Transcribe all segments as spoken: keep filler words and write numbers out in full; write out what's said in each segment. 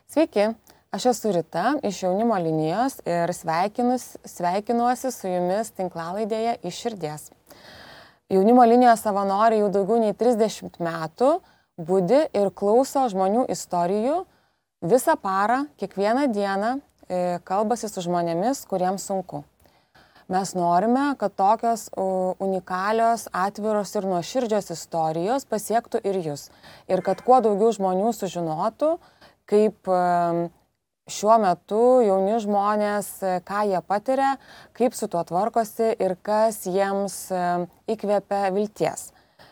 Sveiki, aš esu Rita iš jaunimo linijos ir sveikinuosi su jumis tinklalaidėje Iš širdies. Jaunimo linijos savanoriai jau daugiau nei trisdešimt metų budi ir klauso žmonių istorijų visą parą, kiekvieną dieną kalbasi su žmonėmis, kuriems sunku. Mes norime, kad tokios unikalios, atviros ir nuoširdžios istorijos pasiektų ir jūs. Ir kad kuo daugiau žmonių sužinotų, kaip šiuo metu jauni žmonės, ką jie patiria, kaip su tuo tvarkosi ir kas jiems įkvepia vilties.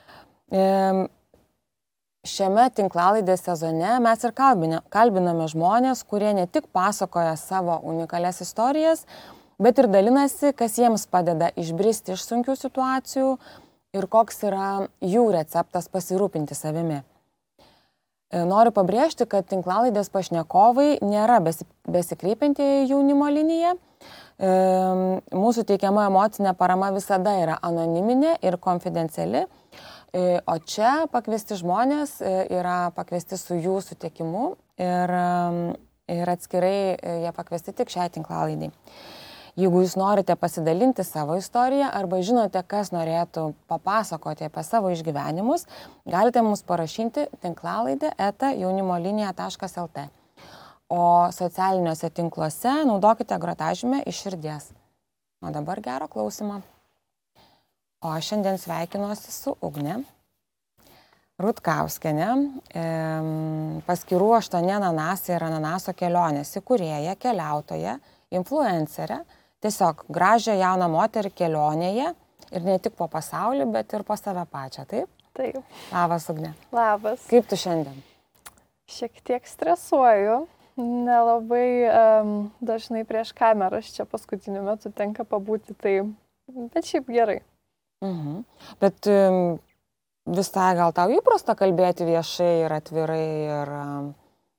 Šiame tinklalaidės sezone mes ir kalbiname žmonės, kurie ne tik pasakoja savo unikalias istorijas, bet ir dalinasi, kas jiems padeda išbristi iš sunkių situacijų ir koks yra jų receptas pasirūpinti savimi. Noriu pabrėžti, kad tinklalaidės pašnekovai nėra besikreipiantieji jaunimo linija. Mūsų teikiama emocinė parama visada yra anoniminė ir konfidenciali, o čia pakviesti žmonės yra pakviesti su jų sutikimu ir, ir atskirai jie pakviesti tik šiai tinklalaidai. Jeigu jūs norite pasidalinti savo istoriją arba žinote, kas norėtų papasakoti apie savo išgyvenimus, galite mums parašyti tinklalaidę eta jaunimolinija taškas lt. O socialiniuose tinkluose naudokite grotažymę Iš širdies. O dabar gero klausimo. O aš šiandien sveikinuosi su Ugne Rutkauskiene, paskyrų aštuoni ananasai ir ananaso kelionės įkūrėja, keliautoja, influencerė. Tiesiog gražią jauną moterį kelionėje ir ne tik po pasaulį, bet ir po save pačią, taip? Taip. Labas, Ugne. Labas. Kaip tu šiandien? Šiek tiek stresuoju, nelabai um, dažnai prieš kameras čia paskutiniu metu tenka pabūti, tai, bet šiaip gerai. Mhm. Bet um, visai gal tau įprasta kalbėti viešai ir atvirai ir um,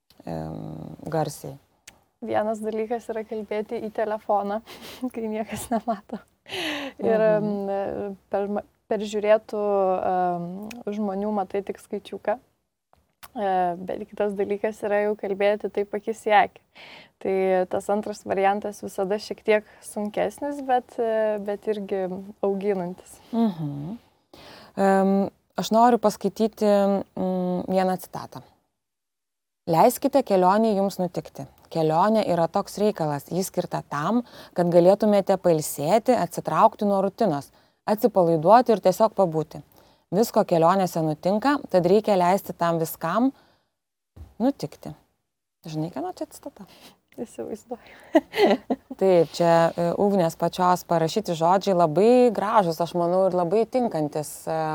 garsiai? Vienas dalykas yra kalbėti į telefoną, kai niekas nemato. Ir mhm. per, per žiūrėtų um, žmonių matai tik skaičiuką. Uh, bet kitas dalykas yra jau kalbėti taip akis į akį. Tai tas antras variantas visada šiek tiek sunkesnis, bet, bet irgi auginantis. Mhm. Um, aš noriu paskaityti um, vieną citatą. Leiskite kelionį jums nutikti. Kelionė yra toks reikalas, jis skirta tam, kad galėtumėte pailsėti, atsitraukti nuo rutinos, atsipalaiduoti ir tiesiog pabūti. Visko kelionėse nutinka, tad reikia leisti tam viskam nutikti. Žinai, ką nuo čia citata? Įsivaizduoju. Taip, čia Ugnės pačios parašyti žodžiai labai gražus, aš manau, ir labai tinkantis,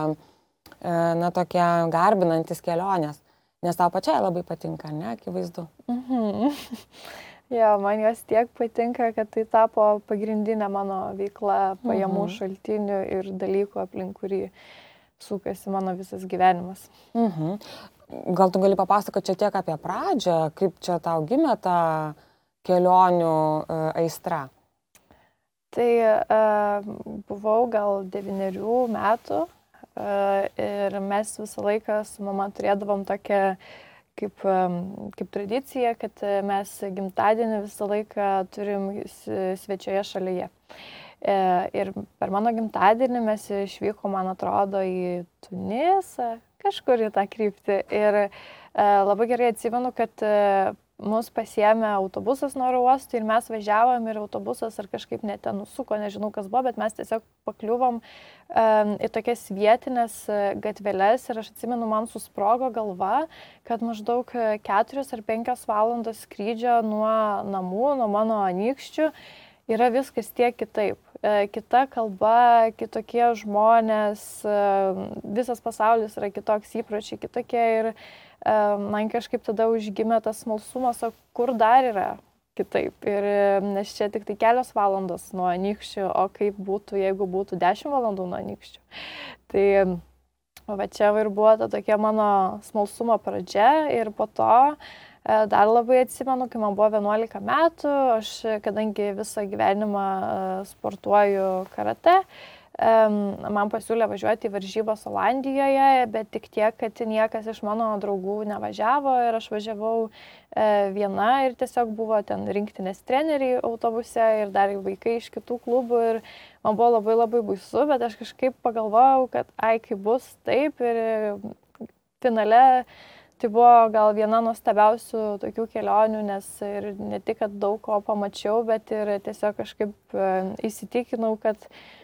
na, tokie garbinantis kelionės. Nes tau pačiai labai patinka, ne, akivaizdu. Mhm. Jo, man jos tiek patinka, kad tai tapo pagrindinė mano veikla, pajamų mhm. šaltinių ir dalykų, aplink kurį sukasi mano visas gyvenimas. Mhm. Gal tu gali papasakoti čia tiek apie pradžią, kaip čia tau gimė ta kelionių uh, aistra? Tai uh, buvau gal devynerių metų. Uh, ir mes visą laiką su mama turėdavom tokią kaip, um, kaip tradiciją, kad mes gimtadienį visą laiką turim svečioje šalyje. Uh, ir per mano gimtadienį mes išvykom, man atrodo, į Tunisą, kažkur į tą kryptį. Ir uh, labai gerai atsimenu, kad uh, mus pasiėmė autobusas nuo oro uosto ir mes važiavom ir autobusas ar kažkaip net ten nusuko, nežinau kas buvo, bet mes tiesiog pakliuvom um, į tokias vietinės gatveles ir aš atsimenu, man susprogo galva, kad maždaug keturios ar penkios valandos skrydžio nuo namų, nuo mano anykščių yra viskas tiek kitaip. E, kita kalba, kitokie žmonės, e, visas pasaulis yra kitoks, įpročiai kitokie ir man kažkaip tada užgimė tas smalsumas, o kur dar yra kitaip. Ir nes čia tik tai kelios valandos nuo anykščių, o kaip būtų, jeigu būtų dešimt valandų nuo anykščių. Tai va čia ir buvo ta tokia mano smalsumo pradžia ir po to dar labai atsimenu, kai man buvo vienuolika metų, aš kadangi visą gyvenimą sportuoju karate, man pasiūlė važiuoti į varžybas Olandijoje, bet tik tiek, kad niekas iš mano draugų nevažiavo ir aš važiavau viena ir tiesiog buvo ten rinktinės treneriai autobuse ir dar vaikai iš kitų klubų ir man buvo labai labai baisu, bet aš kažkaip pagalvojau, kad ai, kaip bus taip ir finale tai buvo gal viena nuostabiausių tokių kelionių, nes ir ne tik, kad daug ko pamačiau, bet ir tiesiog kažkaip įsitikinau, kad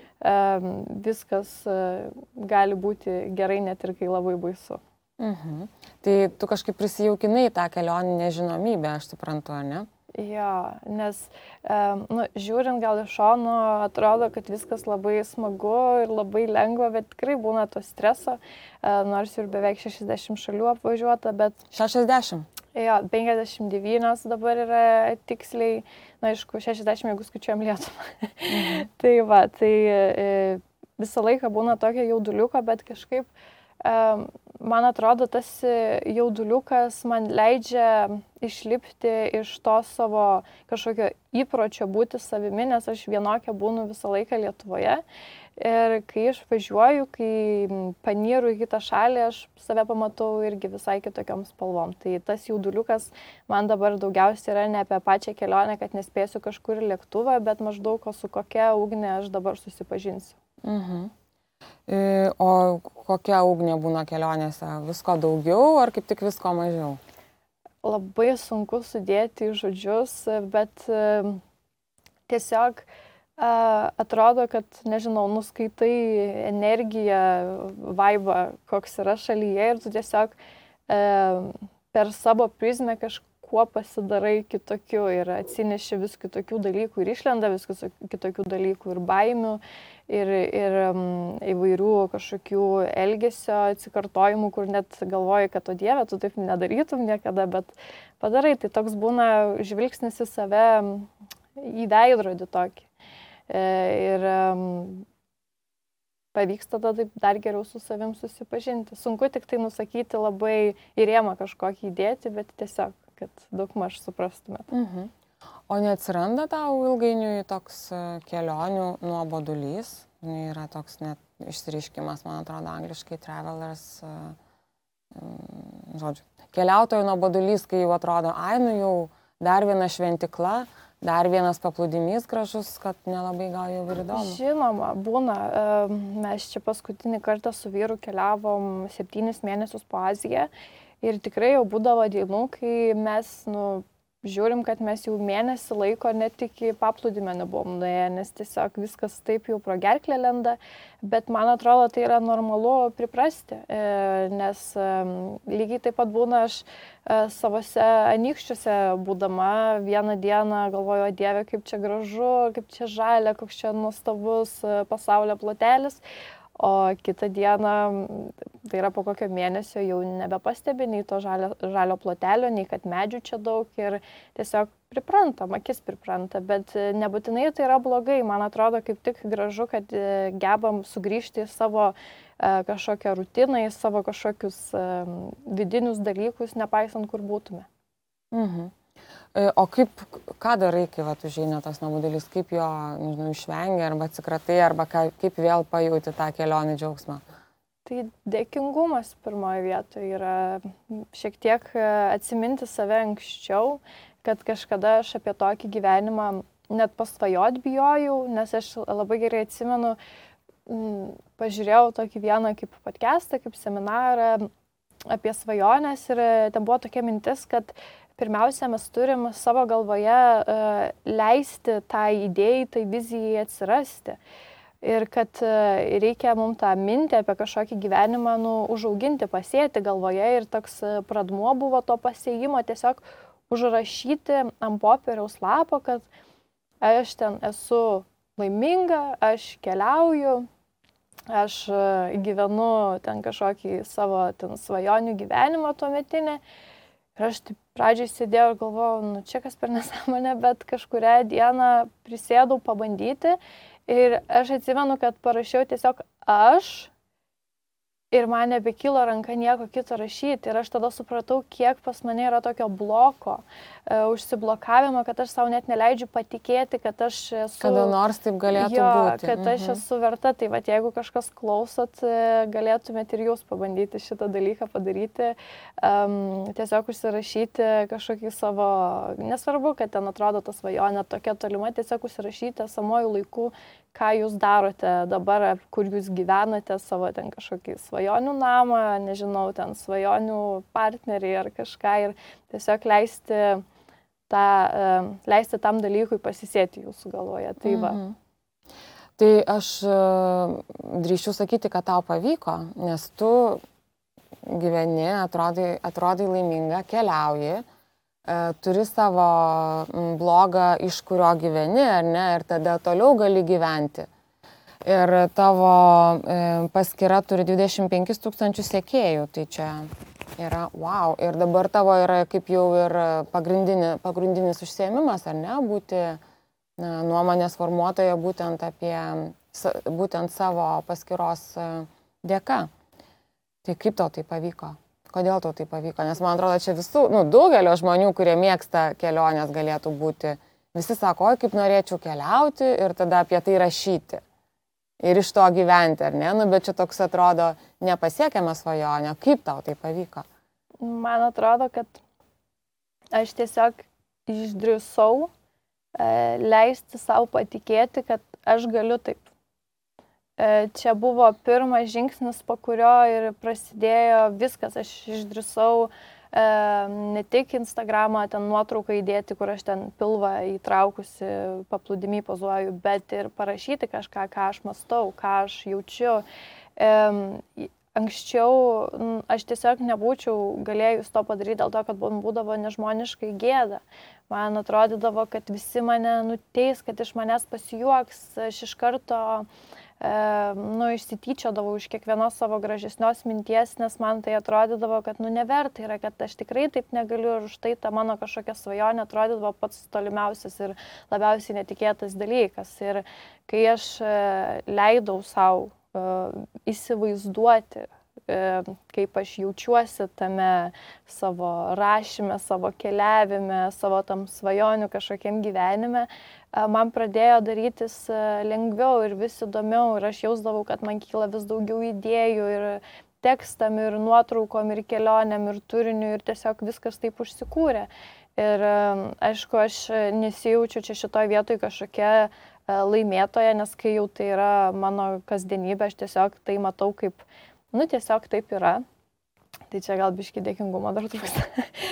viskas gali būti gerai net ir kai labai baisu. Mhm. Tai tu kažkaip prisijaukinai tą kelionį nežinomybę, aš suprantu, ar ne? Jo, nes nu, žiūrint gal iš šono atrodo, kad viskas labai smagu ir labai lengva, bet tikrai būna to streso, nors ir beveik šešiasdešimt šalių apvažiuota, bet... šešiasdešimt? Jo, penkiasdešimt devynios dabar yra tiksliai, na aišku, šešiasdešimt, jeigu skaičiuojam Lietuvą. Mhm. Tai va, tai visą laiką būna tokio jauduliuko, bet kažkaip man atrodo, tas jauduliukas man leidžia išlipti iš to savo kažkokio įpročio būti savimi, nes aš vienokia būnu visą laiką Lietuvoje. Ir kai aš važiuoju, kai panyru į kitą šalį, aš save pamatau irgi visai kitokiom spalvom. Tai tas jauduliukas man dabar daugiausiai yra ne apie pačią kelionę, kad nespėsiu kažkur į lėktuvą, bet maždaug su kokia ugne aš dabar susipažinsiu. Mhm. O kokia ugnė būna kelionėse? Visko daugiau ar kaip tik visko mažiau? Labai sunku sudėti į žodžius, bet tiesiog atrodo, kad, nežinau, nuskaitai energiją, vaibą, koks yra šalyje ir tu tiesiog per savo prizmę kažkuo pasidarai kitokiu ir atsineši vis kitokių dalykų ir išlenda vis kitokių dalykų ir baimių. Ir, ir um, įvairių kažkokių elgesio atsikartojimų, kur net galvoji, kad o Dieve, tu taip nedarytum niekada, bet padarai. Tai toks būna žvilgsnis į save, į veidrodį tokį. E, ir um, pavyks tada taip dar geriau su savim susipažinti. Sunku tik tai nusakyti, labai į rėmą kažkokį įdėti, bet tiesiog, kad daugmaž suprastumėt. Mhm. O neatsiranda tau ilgainiui toks kelionių nuobodulys? Yra toks net išsireiškimas, man atrodo, angliškai travelers, žodžiu. Keliautojų nuobodulys, kai jau atrodo, ai, nu jau dar viena šventikla, dar vienas paplūdimys gražus, kad nelabai gal jau ir įdomu. Žinoma, būna. Mes čia paskutinį kartą su vyru keliavom septynis mėnesius po Aziją ir tikrai jau būdavo dienų, kai mes, nu, žiūrim, kad mes jau mėnesį laiko net iki paplūdimio nebuvom nuėję, nes tiesiog viskas taip jau pro gerklę lenda, bet man atrodo, tai yra normalu priprasti, nes lygiai taip pat būna aš savose anykščiuose būdama vieną dieną galvoju, o Dieve, kaip čia gražu, kaip čia žalia, koks čia nuostabus pasaulio plotelis. O kitą dieną, tai yra po kokio mėnesio, jau nebepastebi nei to žalio, žalio plotelio, nei kad medžių čia daug ir tiesiog priprantam, akis pripranta, bet nebūtinai tai yra blogai. Man atrodo kaip tik gražu, kad gebam sugrįžti į savo kažkokią rutiną, į savo kažkokius vidinius dalykus, nepaisant kur būtume. Mhm. O kaip, ką darai, kai vat, užeina tas nuobodulys, kaip jo, nežinau, išvengia arba atsikratai, arba kaip vėl pajauti tą kelionį džiaugsmą? Tai dėkingumas pirmoje vietoje yra šiek tiek atsiminti save anksčiau, kad kažkada aš apie tokį gyvenimą net pasvajot bijojau, nes aš labai gerai atsimenu, pažiūrėjau tokį vieną kaip podcastą, kaip seminarą apie svajonės ir ten buvo tokia mintis, kad pirmiausia, mes turim savo galvoje uh, leisti tai idėjai, tai vizijai atsirasti. Ir kad uh, reikia mums tą mintį apie kažkokį gyvenimą nu, užauginti, pasėti galvoje. Ir toks uh, pradmuo buvo to pasėjimo tiesiog užrašyti ant popieriaus lapo, kad aš ten esu laiminga, aš keliauju, aš uh, gyvenu ten kažkokį savo ten svajonių gyvenimą tuometinį. Ir aš taip pradžiai sėdėjau ir galvojau, nu čia kas per nesąmonę, bet kažkurią dieną prisėdau pabandyti ir aš atsimenu, kad parašiau tiesiog aš ir man nebekilo ranka nieko kito rašyti. Ir aš tada supratau, kiek pas mane yra tokio bloko, e, užsiblokavimo, kad aš savo net neleidžiu patikėti, kad aš esu... Kada nors taip galėtų jo, būti. kad aš Mhm. esu verta. Tai vat, jeigu kažkas klausot, e, galėtumėt ir jūs pabandyti šitą dalyką padaryti. Um, tiesiog užsirašyti kažkokį savo... Nesvarbu, kad ten atrodo ta svajonė tokia tolima, tiesiog užsirašyti esamojų laikų, ką jūs darote dabar, kur jūs gyvenate, savo ten kažkokį svajonių namą, nežinau, ten svajonių partnerį ar kažką ir tiesiog leisti, tą, leisti tam dalykui pasisėti jūsų galvoje. Tai va. Mhm. Tai aš drįsčiau sakyti, kad tau pavyko, nes tu gyveni, atrodai, atrodai laiminga, keliauji, turi savo blogą, iš kurio gyveni, ar ne, ir tada toliau gali gyventi. Ir tavo paskyra turi dvidešimt penkis tūkstančius sekėjų, tai čia yra wow. Ir dabar tavo yra kaip jau ir pagrindini, pagrindinis užsiėmimas, ar ne, būti na, nuomonės formuotoja būtent apie, būtent savo paskyros dėka. Tai kaip tau tai pavyko? Kodėl tau tai pavyko? Nes man atrodo, čia visų, nu, daugelio žmonių, kurie mėgsta kelionės, galėtų būti. Visi sako, oi, kaip norėčiau keliauti ir tada apie tai rašyti. Ir iš to gyventi, ar ne? Nu, bet čia toks atrodo nepasiekiama svajonė. Kaip tau tai pavyko? Man atrodo, kad aš tiesiog išdrįsau e, leisti savo patikėti, kad aš galiu taip. Čia buvo pirmas žingsnis, po kurio ir prasidėjo viskas. Aš išdrįsau e, ne tik Instagramą ten nuotrauką įdėti, kur aš ten pilvą įtraukusi, paplūdimy pozuoju, bet ir parašyti kažką, ką aš mąstau, ką aš jaučiu. E, anksčiau aš tiesiog nebūčiau galėjus to padaryti dėl to, kad būdavo nežmoniškai gėda. Man atrodydavo, kad visi mane nuteis, kad iš manęs pasijuoks. Aš iš karto E, nu, išsityčiodavau iš kiekvienos savo gražesnios minties, nes man tai atrodydavo, kad nu neverta yra, kad aš tikrai taip negaliu ir už tai ta mano kažkokia svajonė atrodydavo pats tolimiausias ir labiausiai netikėtas dalykas. Ir kai aš e, leidau savo e, įsivaizduoti, e, kaip aš jaučiuosi tame savo rašyme, savo keliavime, savo tam svajonių kažkokiam gyvenime, man pradėjo darytis lengviau ir vis įdomiau ir aš jausdavau, kad man kyla vis daugiau idėjų ir tekstam, ir nuotraukom, ir kelionėm, ir turiniu ir tiesiog viskas taip užsikūrė. Ir aišku, aš nesijaučiu čia šitoj vietoj kažkokia laimėtoja, nes kai jau tai yra mano kasdienybė, aš tiesiog tai matau kaip, nu tiesiog taip yra. Tai čia gal biškį dėkingumo dar trūksta.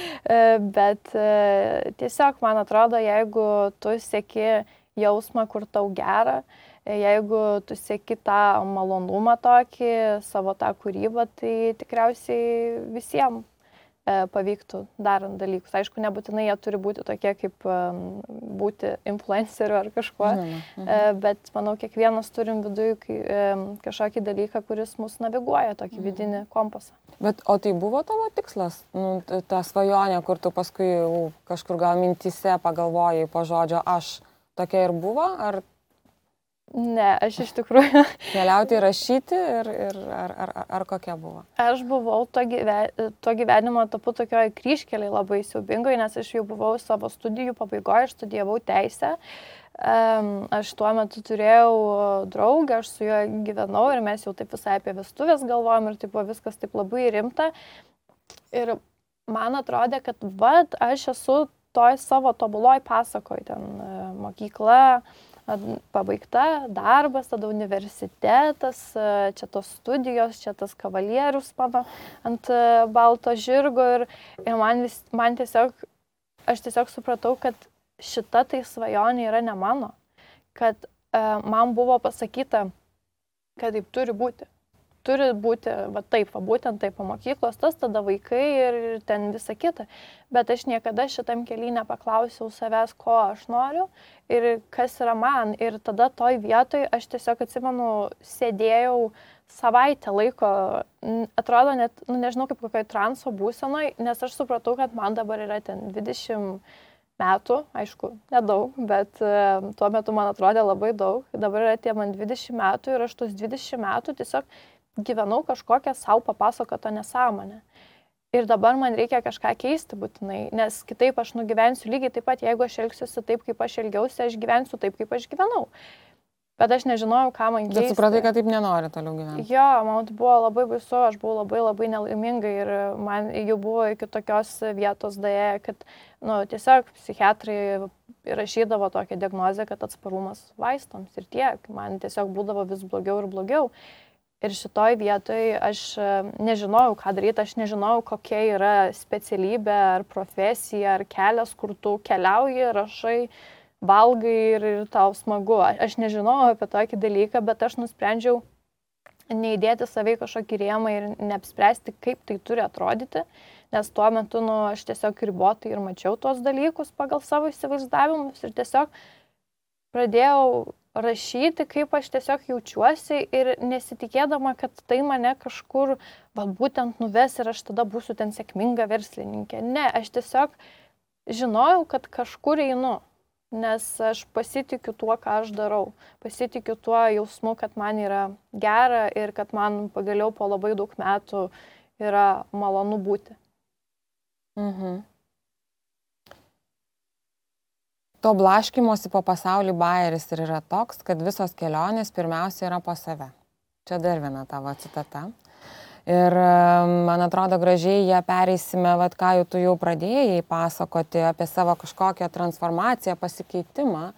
Bet tiesiog, man atrodo, jeigu tu seki jausmą, kur tau gera, jeigu tu seki tą malonumą tokį, savo tą kūrybą, tai tikriausiai visiems pavyktų darant dalykus. Aišku, nebūtinai jie turi būti tokie kaip būti influenceriu ar kažkuo, mhm, mhm. Bet manau, kiekvienas turim viduje kažkokį dalyką, kuris mus naviguoja, tokį mhm. vidinį kompasą. Bet o tai buvo tavo tikslas? Nu, ta svajonė, kur tu paskui kažkur gal mintyse pagalvojai po žodžio aš, tokia ir buvo? Ar... Ne, aš iš tikrųjų... Keliauti, rašyti ir, ir ar, ar, ar kokia buvo? Aš buvau to, gyve, to gyvenimo etapu tokioj kryžkeliai labai siaubingai, nes aš jau buvau savo studijų pabaigoje, aš studijavau teisę. Aš tuo metu turėjau draugę, aš su juo gyvenau ir mes jau taip visai apie vestuvės galvojom ir taip buvo viskas taip labai rimta. Ir man atrodė, kad vat, aš esu toj savo tobuloj pasakoj, ten mokykla, pabaigta, darbas, tada universitetas, čia tos studijos, čia tas kavalierius mano ant balto žirgo ir, ir man, vis, man tiesiog, aš tiesiog supratau, kad šita tai svajonė yra ne mano, kad uh, man buvo pasakyta, kad taip turi būti. Turi būti va taip, va būtent taip, po mokyklos, tas tada vaikai ir ten visa kita. Bet aš niekada šitam kely nepaklausiau savęs, ko aš noriu ir kas yra man. Ir tada toj vietoj aš tiesiog atsimenu, sėdėjau savaitę laiko, atrodo net, nu, nežinau kaip kokioj transo būsenoj, nes aš supratau, kad man dabar yra ten dvidešimt metų, aišku, nedaug, bet uh, tuo metu man atrodė labai daug. Dabar yra tie man dvidešimt metų ir aš tos dvidešimt metų tiesiog gyvenau kažkokią savo papasakotą nesąmonę. Ir dabar man reikia kažką keisti būtinai, nes kitaip aš nugyvensiu lygiai taip pat, jeigu aš elgsiuosi taip, kaip aš elgiausi, aš gyvensiu taip, kaip aš gyvenau. Bet aš nežinojau, ką man keisti. Bet supratai, kad taip nenori toliau gyventi. Jo, man tai buvo labai baisu, aš buvau labai labai nelaiminga ir man jau buvo iki tokios vietos daėję, kad nu, tiesiog psichiatrai rašydavo tokią diagnozę, kad atsparumas vaistams ir tiek. Man tiesiog būdavo vis blogiau ir blogiau. Ir šitoj vietoj aš nežinojau, ką daryti, aš nežinojau, kokia yra specialybė ar profesija ar kelias, kur tu keliauji, rašai, valgai ir, ir tau smagu. Aš nežinojau apie tokį dalyką, bet aš nusprendžiau neįdėti savai kažkokį rėmą ir neapspręsti, kaip tai turi atrodyti, nes tuo metu nu, aš tiesiog ribotai ir mačiau tuos dalykus pagal savo įsivaizdavimus ir tiesiog pradėjau rašyti, kaip aš tiesiog jaučiuosi ir nesitikėdama, kad tai mane kažkur va, būtent nuves ir aš tada būsiu ten sėkminga verslininkė. Ne, aš tiesiog žinojau, kad kažkur einu, nes aš pasitikiu tuo, ką aš darau. Pasitikiu tuo jausmu, kad man yra gera ir kad man pagaliau po labai daug metų yra malonu būti. Mhm. To blaškymosi po pasaulį bajeris ir yra toks, kad visos kelionės pirmiausia yra po save. Čia dar viena tavo citata. Ir man atrodo gražiai ją pereisime, vat, ką jau tu jau pradėjai pasakoti apie savo kažkokią transformaciją, pasikeitimą.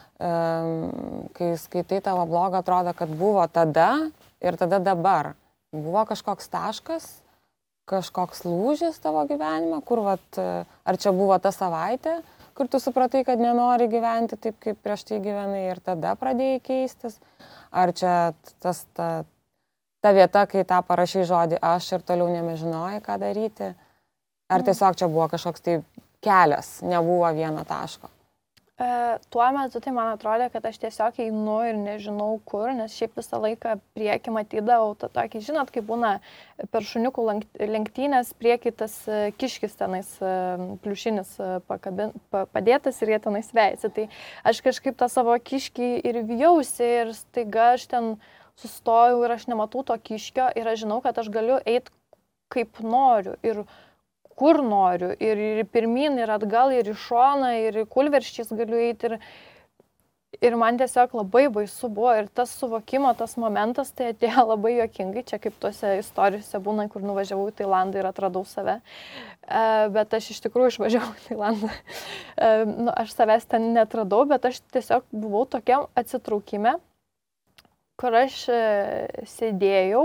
Kai skaitai tavo blogą, atrodo, kad buvo tada ir tada dabar. Buvo kažkoks taškas, kažkoks lūžis tavo gyvenime, kur vat, ar čia buvo ta savaitė, kur tu supratai, kad nenori gyventi taip, kaip prieš tai gyvenai ir tada pradėjai keistis? Ar čia tas, ta, ta vieta, kai tą parašai žodį aš ir toliau nebežinojai, ką daryti? Ar tiesiog čia buvo kažkoks tai kelias, nebuvo vieno taško? E, tuo metu tai man atrodė, kad aš tiesiog einu ir nežinau kur, nes šiaip visą laiką priekį matydavau tą tokį, žinot, kaip būna per šuniukų lenktynės priekį tas kiškis tenais pliušinis pakabin, padėtas ir jie tenais veisi. Tai aš kažkaip tą savo kiškį ir vijausi ir staiga aš ten sustojau ir aš nematau to kiškio ir aš žinau, kad aš galiu eiti kaip noriu ir kur noriu, ir, ir pirmin, ir atgal, ir į šoną, ir į kulverščiais galiu eiti. Ir, ir man tiesiog labai baisu buvo. Ir tas suvokimo, tas momentas, tai atėjo labai juokingai. Čia kaip tuose istorijose būna, kur nuvažiavau į Tailandą ir atradau save. E, bet aš iš tikrųjų išvažiavau į Tailandą. E, nu, aš savęs ten netradau, bet aš tiesiog buvau tokiam atsitraukime, kur aš sėdėjau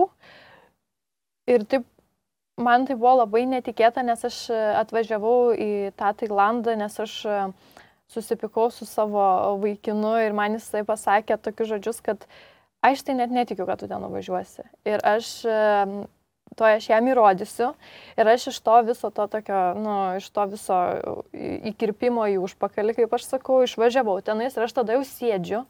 ir taip man tai buvo labai netikėta, nes aš atvažiavau į tą Tailandą, nes aš susipykau su savo vaikinu ir man jisai pasakė tokius žodžius, kad aš tai net netikiu, kad tu ten nuvažiuosi. Ir aš, to aš jam įrodysiu ir aš iš to viso to tokio, nu, iš to viso įkirpimo į užpakalį, kaip aš sakau, išvažiavau tenais ir aš tada jau sėdžiu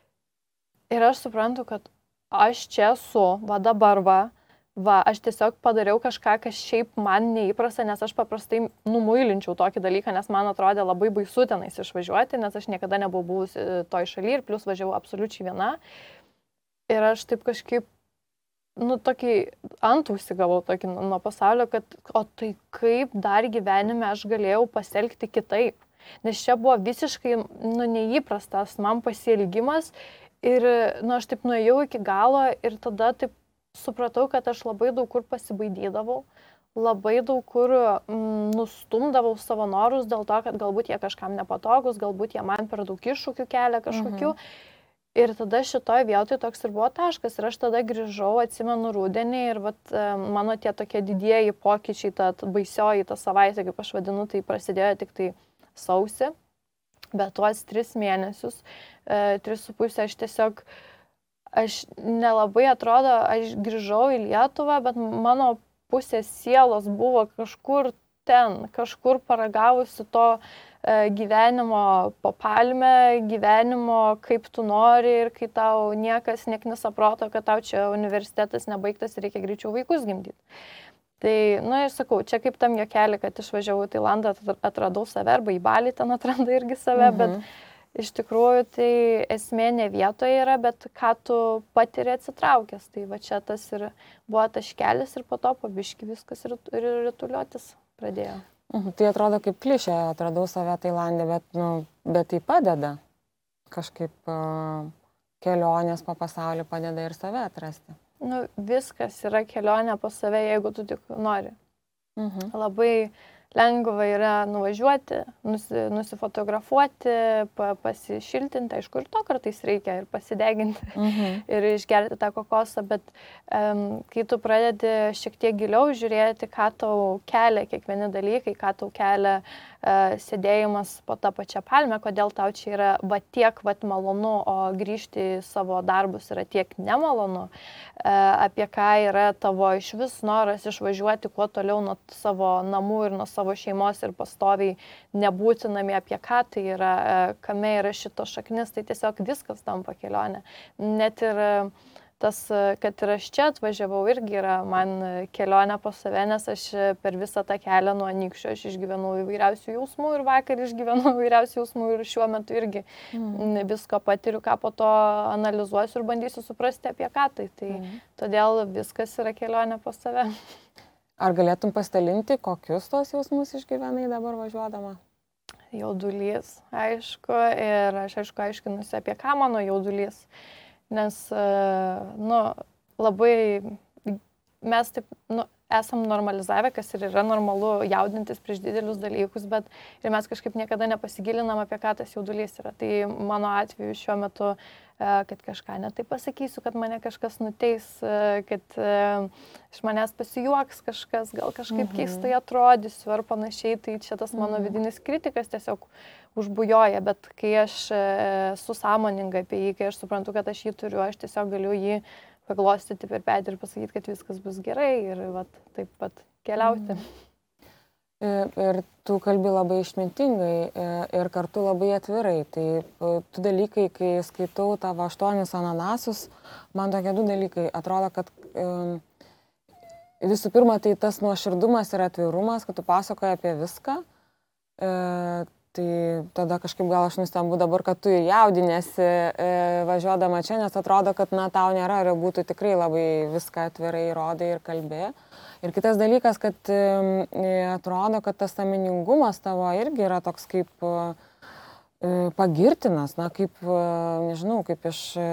ir aš suprantu, kad aš čia esu, va dabar va, Va, aš tiesiog padariau kažką, kas šiaip man neįprasta, nes aš paprastai numuilinčiau tokį dalyką, nes man atrodė labai baisu tenais išvažiuoti, nes aš niekada nebuvau buvusi toj šaly ir plus važiavau absoliučiai viena. Ir aš taip kažkaip, nu, tokį antūsį gavau tokį nuo pasaulio, kad o tai kaip dar gyvenime aš galėjau pasielgti kitaip. Nes čia buvo visiškai, nu, neįprastas man pasielgimas ir, nu, aš taip nuėjau iki galo ir tada taip supratau, kad aš labai daug kur pasibaidydavau, labai daug kur mm, nustumdavau savo norus dėl to, kad galbūt jie kažkam nepatogus, galbūt jie man per daug iššūkių kelia kažkokių. Mhm. Ir tada šitoj vietoj toks ir buvo taškas. Ir aš tada grįžau, atsimenu rudenį ir vat, mano tie tokie didieji pokyčiai, ta baisioji ta savaitė, kaip aš vadinu, tai prasidėjo tik tai sausį. Bet tuos tris mėnesius, e, tris su pusė, aš tiesiog Aš nelabai atrodo, aš grįžau į Lietuvą, bet mano pusė sielos buvo kažkur ten, kažkur paragavusi to e, gyvenimo po palme, gyvenimo kaip tu nori ir kai tau niekas neknisa proto, kad tau čia universitetas nebaigtas ir reikia greičiau vaikus gimdyti. Tai, nu, aš sakau, čia kaip tam juokelį, kad išvažiavau į Tailandą, atradau save, arba į Balį ten atranda irgi save, mhm. bet iš tikrųjų tai esmė ne vietoje yra, bet ką tu patiri atsitraukęs. Tai va čia tas ir buvo taškelis ir po to pabiški viskas ir rituliuotis pradėjo. Mhm, tai atrodo kaip klišė, atradau save Tailande, bet, nu, bet tai padeda. Kažkaip uh, kelionės po pasaulį padeda ir save atrasti. Nu, viskas yra kelionė po save, jeigu tu tik nori. Mhm. Labai lengva yra nuvažiuoti, nusi, nusifotografuoti, pa, pasišiltinti, aišku, ir to kartais reikia, ir pasideginti, mhm. ir išgerti tą kokosą, bet um, kai tu pradedi šiek tiek giliau žiūrėti, ką tau kelia kiekvieni dalykai, ką tau kelia uh, sėdėjimas po tą pačią palmę, kodėl tau čia yra va tiek va malonu, o grįžti į savo darbus yra tiek nemalonu, uh, apie ką yra tavo iš vis noras išvažiuoti kuo toliau nuo savo namų ir nuo savo šeimos ir pastoviai nebūti namie, apie ką tai yra, kame yra šito šaknis, tai tiesiog viskas tampa kelionė. Net ir tas, kad ir aš čia atvažiavau, irgi yra man kelionė po save, nes aš per visą tą kelią nuo Anykščio aš išgyvenau įvairiausių jausmų ir vakar išgyvenau įvairiausių jausmų ir šiuo metu irgi mm. visko patiriu, ką po to analizuosiu ir bandysiu suprasti, apie ką tai. Tai mm. todėl viskas yra kelionė po save. Ar galėtum pasidalinti, kokius tos jausmus išgyvenai dabar važiuodama? Jaudulys, aišku, ir aš aišku aiškinusi, apie ką mano jaudulys, nes, nu, labai mes taip, nu, esam normalizavę, kas ir yra normalu jaudintis prieš didelius dalykus, bet ir mes kažkaip niekada nepasigilinam, apie ką tas jaudulys yra. Tai mano atveju šiuo metu, kad kažką netai pasakysiu, kad mane kažkas nuteis, kad iš manęs pasijuoks kažkas, gal kažkaip mhm. keistai atrodysiu ar panašiai, tai čia tas mano mhm. vidinis kritikas tiesiog užbujoja, bet kai aš esu sąmoninga apie jį, kai aš suprantu, kad aš jį turiu, aš tiesiog galiu jį paglostyti per petį ir pasakyti, kad viskas bus gerai ir vat, taip pat keliauti. Ir, ir tu kalbi labai išmintingai ir kartu labai atvirai. Tai tu dalykai, kai skaitau tavo aštuonis ananasus, man tokie du dalykai. Atrodo, kad um, visų pirma, tai tas nuoširdumas ir atvirumas, kad tu pasakoji apie viską. E, Tai tada kažkaip gal aš nustembu dabar, kad tu jaudinėsi e, važiuodama čia, nes atrodo, kad na, tau nėra ribų, tu tikrai labai viską atvirai rodai ir kalbė. Ir kitas dalykas, kad e, atrodo, kad tas sąmoningumas tavo irgi yra toks kaip e, pagirtinas, na, kaip, e, nežinau, kaip iš e,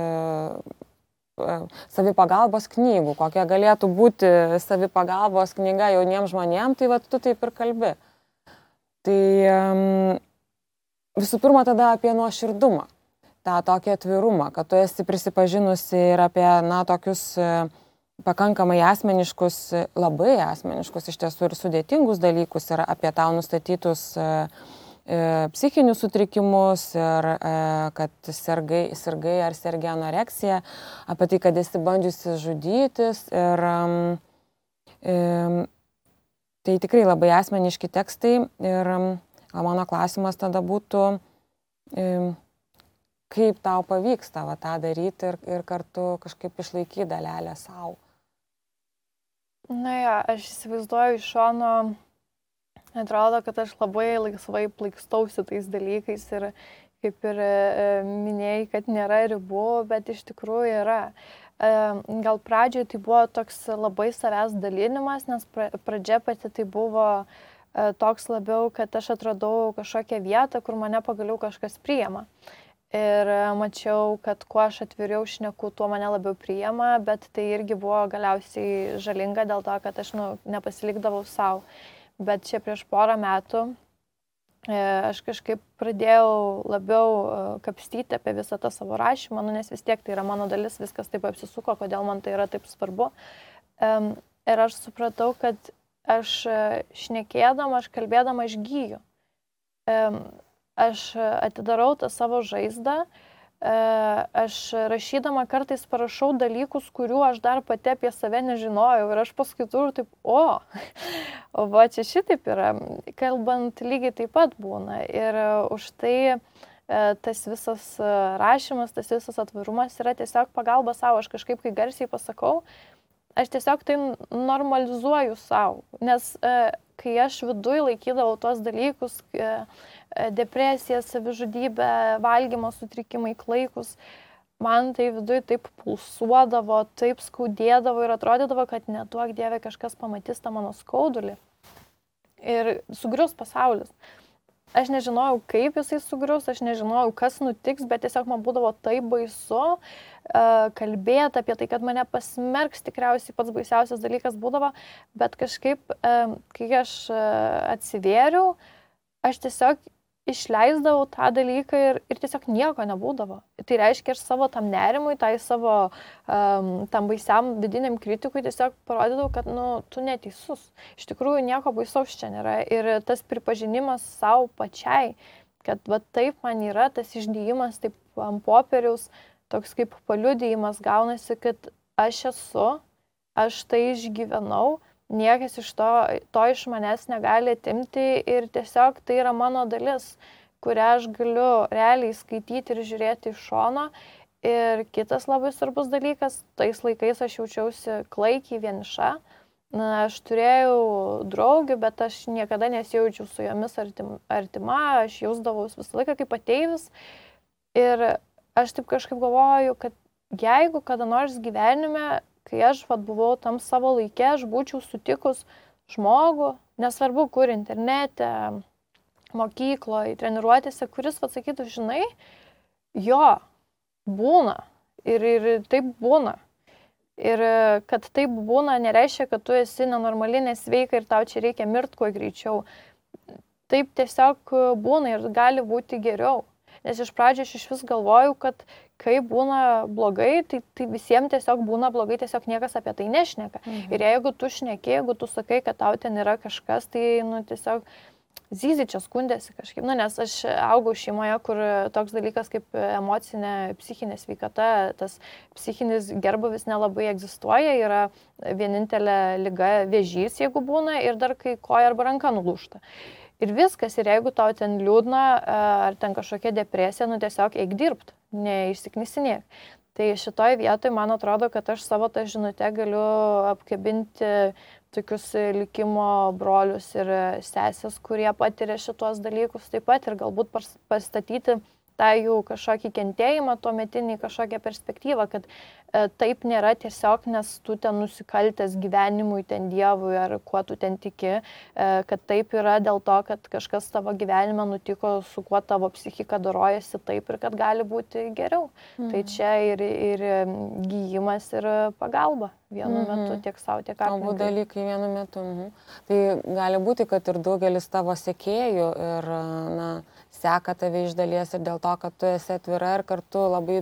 savipagalbos knygų, kokia galėtų būti savipagalbos knyga jauniems žmonėms, tai vat tu taip ir kalbi. Tai um, visų pirma tada apie nuoširdumą, tą tokį atvirumą, kad tu esi prisipažinusi ir apie, na, tokius e, pakankamai asmeniškus, labai asmeniškus iš tiesų ir sudėtingus dalykus ir apie tau nustatytus e, e, psichinius sutrikimus ir e, kad sirgai, sirgai ar sergi anoreksija, apie tai, kad esi bandžiusi žudytis ir um, e, tai tikrai labai asmeniški tekstai ir mano klausimas tada būtų, kaip tau pavyksta va, tą daryti ir, ir kartu kažkaip išlaikyti dalelę savo. Na ja, aš įsivaizduoju iš šono, atrodo, kad aš labai laisvai plaikstausi tais dalykais ir kaip ir minėjai, kad nėra ribų, bet iš tikrųjų yra. Gal pradžioje tai buvo toks labai savęs dalinimas, nes pradžia pati tai buvo toks labiau, kad aš atradau kažkokią vietą, kur mane pagaliau kažkas priima. Ir mačiau, kad kuo aš atviriau šneku, tuo mane labiau priima, bet tai irgi buvo galiausiai žalinga dėl to, kad aš nu, nepasilikdavau savo. Bet čia prieš porą metų aš kažkaip pradėjau labiau kapstyti apie visą tą savo rašymą, nu, nes vis tiek tai yra mano dalis, viskas taip apsisuko, kodėl man tai yra taip svarbu. Ir aš supratau, kad aš šnekėdama, aš kalbėdama, aš gyju. Aš atidarau tą savo žaizdą, aš rašydama kartais parašau dalykus, kurių aš dar pati apie save nežinojau ir aš paskui turiu taip, o, o va čia šitaip yra, kalbant lygiai taip pat būna ir už tai tas visas rašymas, tas visas atvirumas yra tiesiog pagalba savo, aš kažkaip kai garsiai pasakau, aš tiesiog tai normalizuoju savo, nes kai aš viduj laikydavau tuos dalykus, depresija, savižudybė, valgymo sutrikimai, klaikus. Man tai viduje taip pulsuodavo, taip skaudėdavo ir atrodydavo, kad neduok Dieve kažkas pamatys tą mano skaudulį. Ir sugrius pasaulis. Aš nežinojau, kaip jisai sugrius, aš nežinojau, kas nutiks, bet tiesiog man būdavo taip baisu uh, kalbėti apie tai, kad mane pasmerks, tikriausiai pats baisiausias dalykas būdavo, bet kažkaip, uh, kai aš uh, atsivėriau, aš tiesiog išleisdavau tą dalyką ir, ir tiesiog nieko nebūdavo. Tai reiškia, aš savo tam nerimui, tai savo um, tam baisiam vidiniam kritikui tiesiog parodydavau, kad nu, tu neteisus. Iš tikrųjų nieko baisaus čia nėra. Ir tas pripažinimas savo pačiai, kad va taip man yra, tas išdėjimas taip ant popieriaus, toks kaip paliudijimas gaunasi, kad aš esu, aš tai išgyvenau. Niekas iš to, to iš manęs negali atimti ir tiesiog tai yra mano dalis, kurią aš galiu realiai skaityti ir žiūrėti iš šono. Ir kitas labai svarbus dalykas, tais laikais aš jaučiausi klaikiai vieniša. Na, aš turėjau draugių, bet aš niekada nesijaučiau su jomis artim, artima, aš jausdavaus visą laiką kaip ateivis. Ir aš taip kažkaip galvoju, kad jeigu kada nors gyvenime, kai aš vat, buvau tam savo laikė, aš būčiau sutikus žmogų, nesvarbu kur, internete, mokykloje, treniruotėse, kuris vat, sakytų, žinai, jo, būna. Ir, ir taip būna. Ir kad taip būna, nereiškia, kad tu esi nenormali, nesveika ir tau čia reikia mirti kuo greičiau. Taip tiesiog būna ir gali būti geriau. Nes iš pradžio aš iš vis galvojau, kad kai būna blogai, tai, tai visiems tiesiog būna blogai, tiesiog niekas apie tai nešneka. Mhm. Ir jeigu tu šneki, jeigu tu sakai, kad tau ten yra kažkas, tai nu, tiesiog zyzi čia skundėsi kažkaip. Nu, nes aš augau šeimoje, kur toks dalykas kaip emocinė, psichinė sveikata, tas psichinis gerbūvis nelabai egzistuoja, yra vienintelė liga vėžys, jeigu būna, ir dar kai koja arba ranka nulūžta. Ir viskas, ir jeigu tau ten liūdna, ar ten kažkokia depresija, nu tiesiog eik dirbt, neišsiknisinėk. Tai šitoj vietoj man atrodo, kad aš savo tą žinutę galiu apkabinti tokius likimo brolius ir sesės, kurie patiria šitos dalykus taip pat ir galbūt pastatyti tą jų kažkokį kentėjimą, tuometinį kažkokią perspektyvą, kad e, taip nėra tiesiog, nes tu ten nusikaltęs gyvenimui, ten Dievui ar kuo tu ten tiki, e, kad taip yra dėl to, kad kažkas tavo gyvenime nutiko, su kuo tavo psichika dorojasi taip ir kad gali būti geriau. Mhm. Tai čia ir, ir gyjimas ir pagalba vienu mhm. metu tiek savo, tiek aplinkai. Abu dalykai vienu metu. Mhm. Tai gali būti, kad ir daugelis tavo sekėjų ir, na, seka tave iš dalies ir dėl to, kad tu esi atvira ir kartu labai,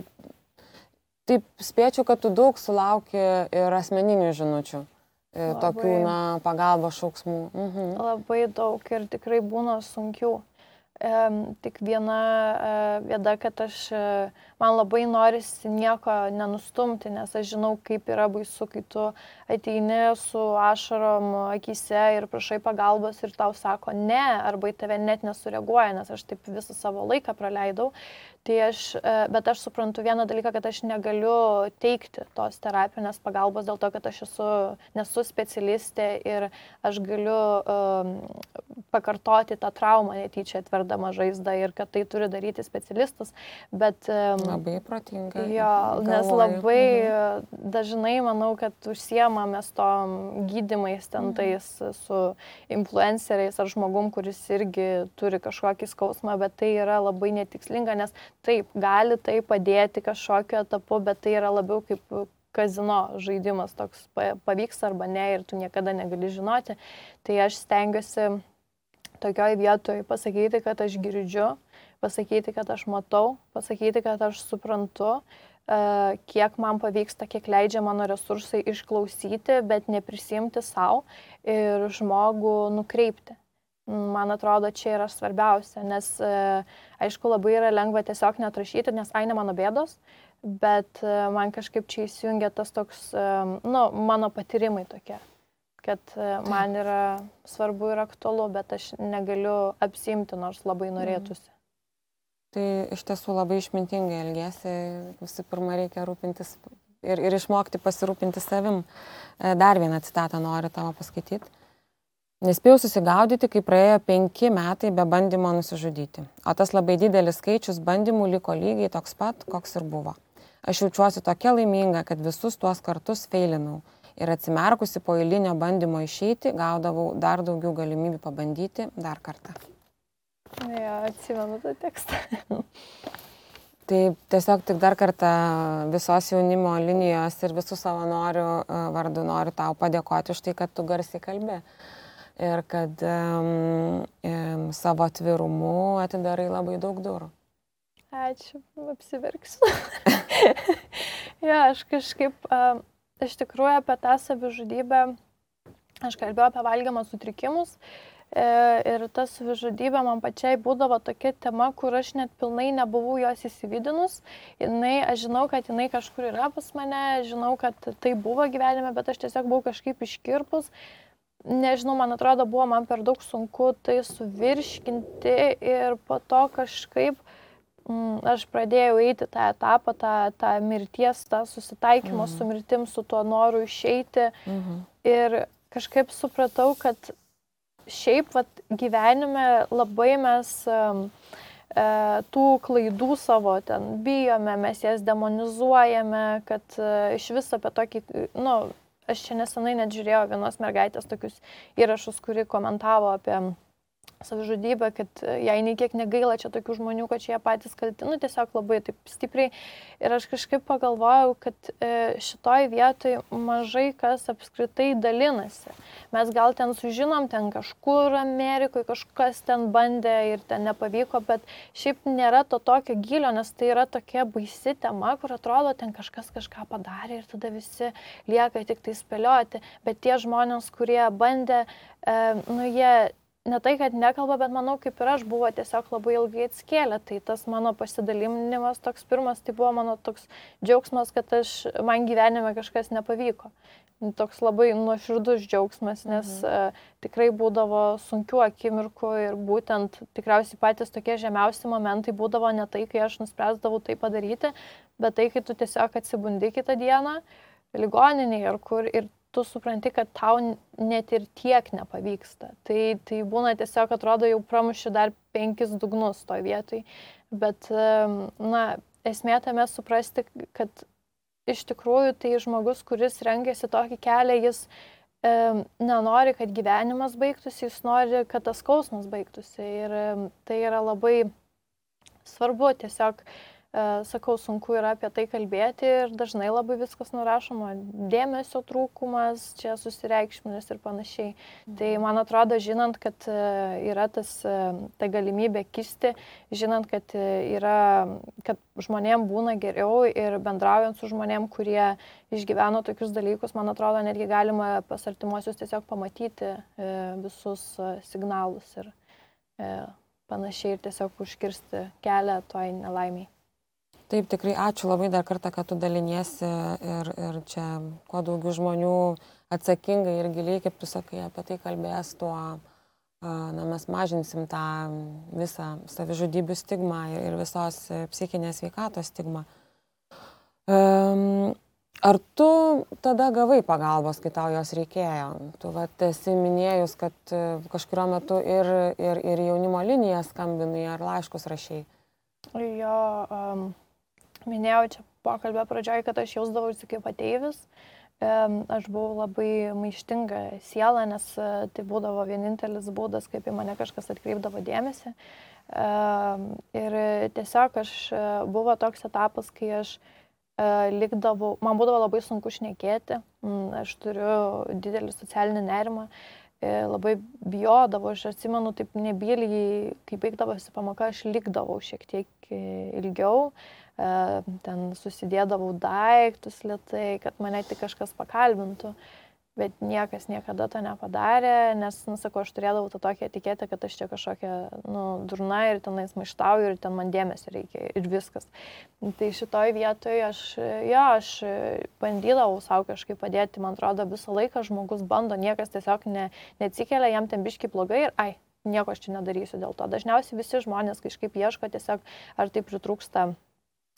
taip spėčiau, kad tu daug sulauki ir asmeninių žinučių, labai, tokių, na, pagalbos šauksmų. Mhm. Labai daug ir tikrai būna sunkių. E, tik viena e, bėda, kad aš, e, man labai norisi nieko nenustumti, nes aš žinau, kaip yra baisu, kai tu ateini su ašarom akyse ir prašai pagalbos ir tau sako ne, arba į tave net nesureaguoja, nes aš taip visą savo laiką praleidau. Tai aš, bet aš suprantu vieną dalyką, kad aš negaliu teikti tos terapinės pagalbos dėl to, kad aš esu, nesu specialistė ir aš galiu um, pakartoti tą traumą netyčia atverdama žaizdą ir kad tai turi daryti specialistas. Bet, um, labai protinga. Jo, nes labai mhm. dažnai manau, kad užsiemame tom gydymais ten tais mhm. su influenceriais ar žmogum, kuris irgi turi kažkokį skausmą, bet tai yra labai netikslinga, nes taip, gali tai padėti kažkokiu etapu, bet tai yra labiau kaip kazino žaidimas, toks pavyks arba ne ir tu niekada negali žinoti. Tai aš stengiuosi tokioj vietoj pasakyti, kad aš girdžiu, pasakyti, kad aš matau, pasakyti, kad aš suprantu, kiek man pavyksta, kiek leidžia mano resursai išklausyti, bet neprisimti savo ir žmogų nukreipti. Man atrodo, čia yra svarbiausia, nes aišku labai yra lengva tiesiog neatrašyti, nes ai ne mano bėdos, bet man kažkaip čia įsijungia tas toks, nu, mano patyrimai tokie, kad man yra svarbu ir aktualu, bet aš negaliu apsiimti, nors labai norėtųsi. Tai iš tiesų labai išmintingai elgiesi, visų pirma reikia rūpintis ir, ir išmokti pasirūpinti savim. Dar vieną citatą noriu tavo paskaityti. Nespėjau susigaudyti, kai praėjo penki metai be bandymo nusižudyti. O tas labai didelis skaičius bandymų liko lygiai toks pat, koks ir buvo. Aš jaučiuosi tokia laiminga, kad visus tuos kartus feilinau. Ir atsimerkusi po eilinio bandymo išeiti, gaudavau dar daugiau galimybių pabandyti dar kartą. Ja, atsimenu tą tekstą. Tai tiesiog tik dar kartą visos jaunimo linijos ir visų savanorių vardu noriu tau padėkoti už tai, kad tu garsiai kalbi. Ir kad um, um, savo atvirumu atidarai labai daug durų. Ačiū, apsiverksiu. Ja, aš kažkaip, uh, iš tikrųjų apie tą savižudybę, aš kalbėjau apie valgymo sutrikimus. Ir ta savižudybė man pačiai būdavo tokia tema, kur aš net pilnai nebuvau jos įsividinus. Jinai, aš žinau, kad jinai kažkur yra pas mane, žinau, kad tai buvo gyvenime, bet aš tiesiog buvau kažkaip iškirpus. Nežinau, man atrodo, buvo man per daug sunku tai suvirškinti ir po to kažkaip mm, aš pradėjau eiti tą etapą, tą, tą mirties, tą susitaikymo mhm. su mirtim, su tuo noru išeiti. Mhm. Ir kažkaip supratau, kad šiaip vat, gyvenime labai mes um, e, tų klaidų savo ten bijome, mes jas demonizuojame, kad e, iš viso apie tokį, nu, aš čia nesenai net žiūrėjau vienos mergaitės tokius įrašus, kuri komentavo apie savižudybę, kad jai nei kiek negaila čia tokių žmonių, kad čia jie patys kalti, nu tiesiog labai taip stipriai. Ir aš kažkaip pagalvojau, kad šitoj vietoj mažai kas apskritai dalinasi. Mes gal ten sužinom, ten kažkur Amerikoje kažkas ten bandė ir ten nepavyko, bet šiaip nėra to tokio gilio, nes tai yra tokia baisi tema, kur atrodo ten kažkas kažką padarė ir tada visi lieka tik tai spėlioti. Bet tie žmonės, kurie bandė, e, nu jie ne tai, kad nekalba, bet manau, kaip ir aš buvo tiesiog labai ilgai atskėlę. Tai tas mano pasidalinimas toks pirmas, tai buvo mano toks džiaugsmas, kad aš, man gyvenime kažkas nepavyko. Toks labai nuoširdus džiaugsmas, nes mhm. uh, tikrai būdavo sunkių akimirkų ir būtent tikriausiai patys tokie žemiausi momentai būdavo ne tai, kai aš nuspręsdavau tai padaryti, bet tai, kai tu tiesiog atsibundi kitą dieną ligoninėje ir kur ir tu supranti, kad tau net ir tiek nepavyksta. Tai, tai būna tiesiog, atrodo, jau pramuši dar penkis dugnus toj vietoj. Bet, na, esmė tame suprasti, kad iš tikrųjų tai žmogus, kuris rengiasi tokį kelią, jis e, nenori, kad gyvenimas baigtųsi, jis nori, kad tas skausmas baigtųsi. Ir e, tai yra labai svarbu tiesiog. Sakau, sunku yra apie tai kalbėti ir dažnai labai viskas nurašoma. Dėmesio trūkumas, čia susireikšminis ir panašiai. Mhm. Tai man atrodo, žinant, kad yra tas, ta galimybė kisti, žinant, kad, yra, kad žmonėm būna geriau ir bendraujant su žmonėm, kurie išgyveno tokius dalykus, man atrodo, netgi galima pas artimuosius tiesiog pamatyti visus signalus ir panašiai ir tiesiog užkirsti kelią toj nelaimiai. Taip, tikrai ačiū labai dar kartą, kad tu daliniesi ir, ir čia kuo daugiau žmonių atsakingai ir giliai, kaip tu sakai, apie tai kalbės, tuo na, mes mažinsim tą visą savižudybių stigmą ir visos psichinės sveikatos stigmą. Ar tu tada gavai pagalbos, kai tau jos reikėjo? Tu vat, esi minėjus, kad kažkurio metu ir, ir, ir jaunimo liniją skambinai ar laiškus rašei. Jo, um... minėjau čia pokalbio pradžioje, kad aš jausdavausi kaip ateivis. Aš buvau labai maištinga siela, nes tai būdavo vienintelis būdas, kaip į mane kažkas atkreipdavo dėmesį. Ir tiesiog aš buvo toks etapas, kai aš likdavau, man būdavo labai sunku šnekėti, aš turiu didelį socialinį nerimą. Labai bijodavau, aš atsimenu taip nebyliai, kai baigdavosi pamoka, aš likdavau šiek tiek ilgiau, ten susidėdavau daiktus lėtai, kad mane tik kažkas pakalbintų, bet niekas niekada to nepadarė, nes, nu, sakau, aš turėdavau tą tokią etiketę, kad aš čia kažkokia, nu, durna ir tenais maištauju ir ten man dėmesio reikia ir viskas. Tai šitoj vietoj aš, jo, aš bandydavau savo kažkaip padėti, man atrodo, visą laiką žmogus bando, niekas tiesiog ne, neatsikelia, jam ten biškai blogai ir ai, nieko aš čia nedarysiu dėl to. Dažniausiai visi žmonės kažkaip ieško tiesiog, ar tai pritrūksta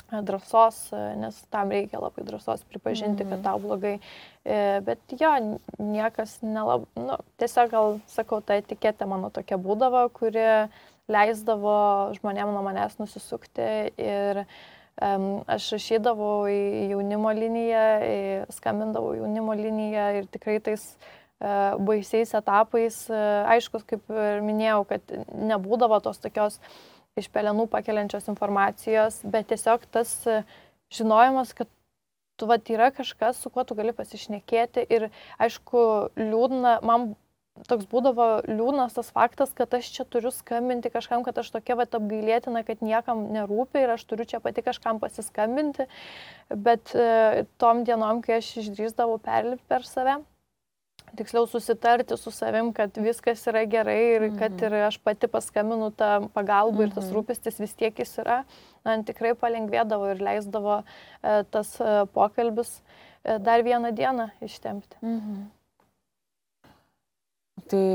drąsos, nes tam reikia labai drąsos pripažinti, kad tau blogai. Bet jo, niekas nelab... Nu, tiesiog gal, sakau, ta etiketė mano tokia būdavo, kuri leisdavo žmonėm nuo manęs nusisukti ir um, aš rašydavau į jaunimo liniją, į, skambindavau į jaunimo liniją ir tikrai tais uh, baisiais etapais, uh, aiškus, kaip ir minėjau, kad nebūdavo tos tokios iš pelenų pakeliančios informacijos, bet tiesiog tas žinojimas, kad tu vat yra kažkas, su kuo tu gali pasišnekėti ir aišku, liūdna, man toks būdavo liūdnas tas faktas, kad aš čia turiu skambinti kažkam, kad aš tokia vat apgailėtina, kad niekam nerūpi ir aš turiu čia pati kažkam pasiskambinti, bet e, tom dienom, kai aš išdrįsdavau perlipti per save, tiksliau susitarti su savim, kad viskas yra gerai ir kad ir aš pati paskambinu tą pagalbą mm-hmm. ir tas rūpestis vis tiek jis yra, man tikrai palengvėdavo ir leisdavo e, tas e, pokalbis e, dar vieną dieną ištempti. Mm-hmm. Tai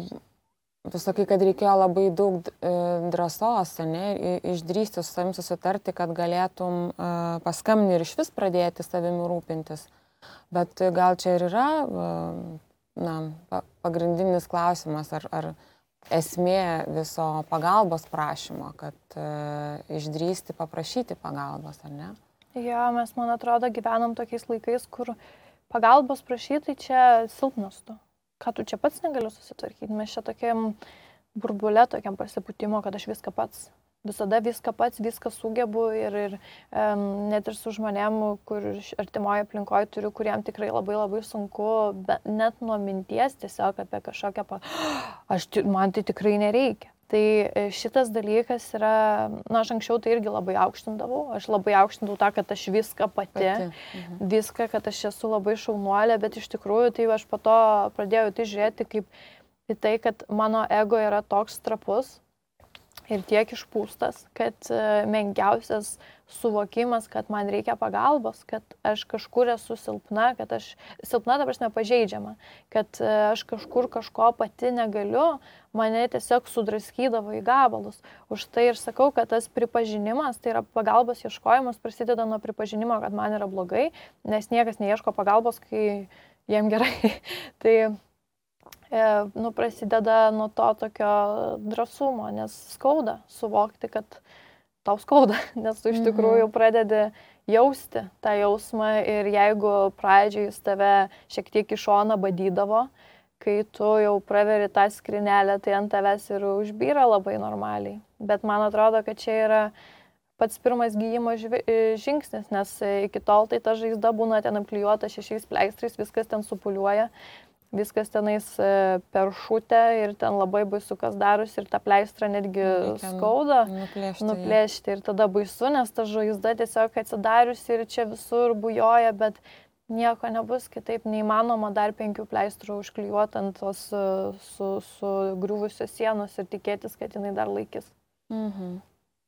tu sakai, kad reikėjo labai daug e, drąsos, ne, išdrįsti su savim susitarti, kad galėtum e, paskambinti ir iš vis pradėti savimi rūpintis. Bet gal čia ir yra na, pagrindinis klausimas, ar, ar esmė viso pagalbos prašymo, kad e, išdrįsti paprašyti pagalbos, ar ne? Jo, mes, man atrodo, gyvenam tokiais laikais, kur pagalbos prašyti čia silpnas tu. Ką tu čia pats negali susitvarkyti? Mes čia tokiam burbule, tokiam pasipūtimo, kad aš viską pats. Visada viską pats, viską sugebu ir, ir um, net ir su žmonėm, kur artimoje aplinkoje turiu, kuriem tikrai labai labai sunku, bet net nuo minties tiesiog apie kažkokią, pa... aš, man tai tikrai nereikia. Tai šitas dalykas yra, na, aš anksčiau tai irgi labai aukštindavau, aš labai aukštindavau tą, kad aš viską pati, pati. Mhm. viską, kad aš esu labai šaunuolė, bet iš tikrųjų tai aš po to pradėjau tai žiūrėti kaip į tai, kad mano ego yra toks trapus, ir tiek išpūstas, kad menkiausias suvokimas, kad man reikia pagalbos, kad aš kažkur esu silpna, kad aš silpna, ta prasme, pažeidžiama, kad aš kažkur kažko pati negaliu, mane tiesiog sudraskydavo į gabalus. Už tai ir sakau, kad tas pripažinimas, tai yra pagalbos ieškojimas, prasideda nuo pripažinimo, kad man yra blogai, nes niekas neieško pagalbos, kai jiem gerai. tai nu, prasideda nuo to tokio drąsumo, nes skauda suvokti, kad tau skauda, nes tu iš tikrųjų pradedi jausti tą jausmą ir jeigu pradžioj jis tave šiek tiek į šoną badydavo, kai tu jau praveri tą skrinelę, tai ant tavęs ir užbyra labai normaliai. Bet man atrodo, kad čia yra pats pirmas gyjimo žingsnis, nes iki tol tai ta žaizda būna ten apklijuota šešiais pleistrais, viskas ten supuliuoja. Viskas tenais per šutę ir ten labai baisu, kas darosi ir tą pleistrą netgi skauda nuplėšti, nuplėšti. Ir tada baisu, nes ta žaizda tiesiog atsidariusi ir čia visur bujoja, bet nieko nebus kitaip neįmanoma dar penkių pleistrų užklijuoti ant tos su, su griuvusios sienos ir tikėtis, kad jinai dar laikys. Mhm.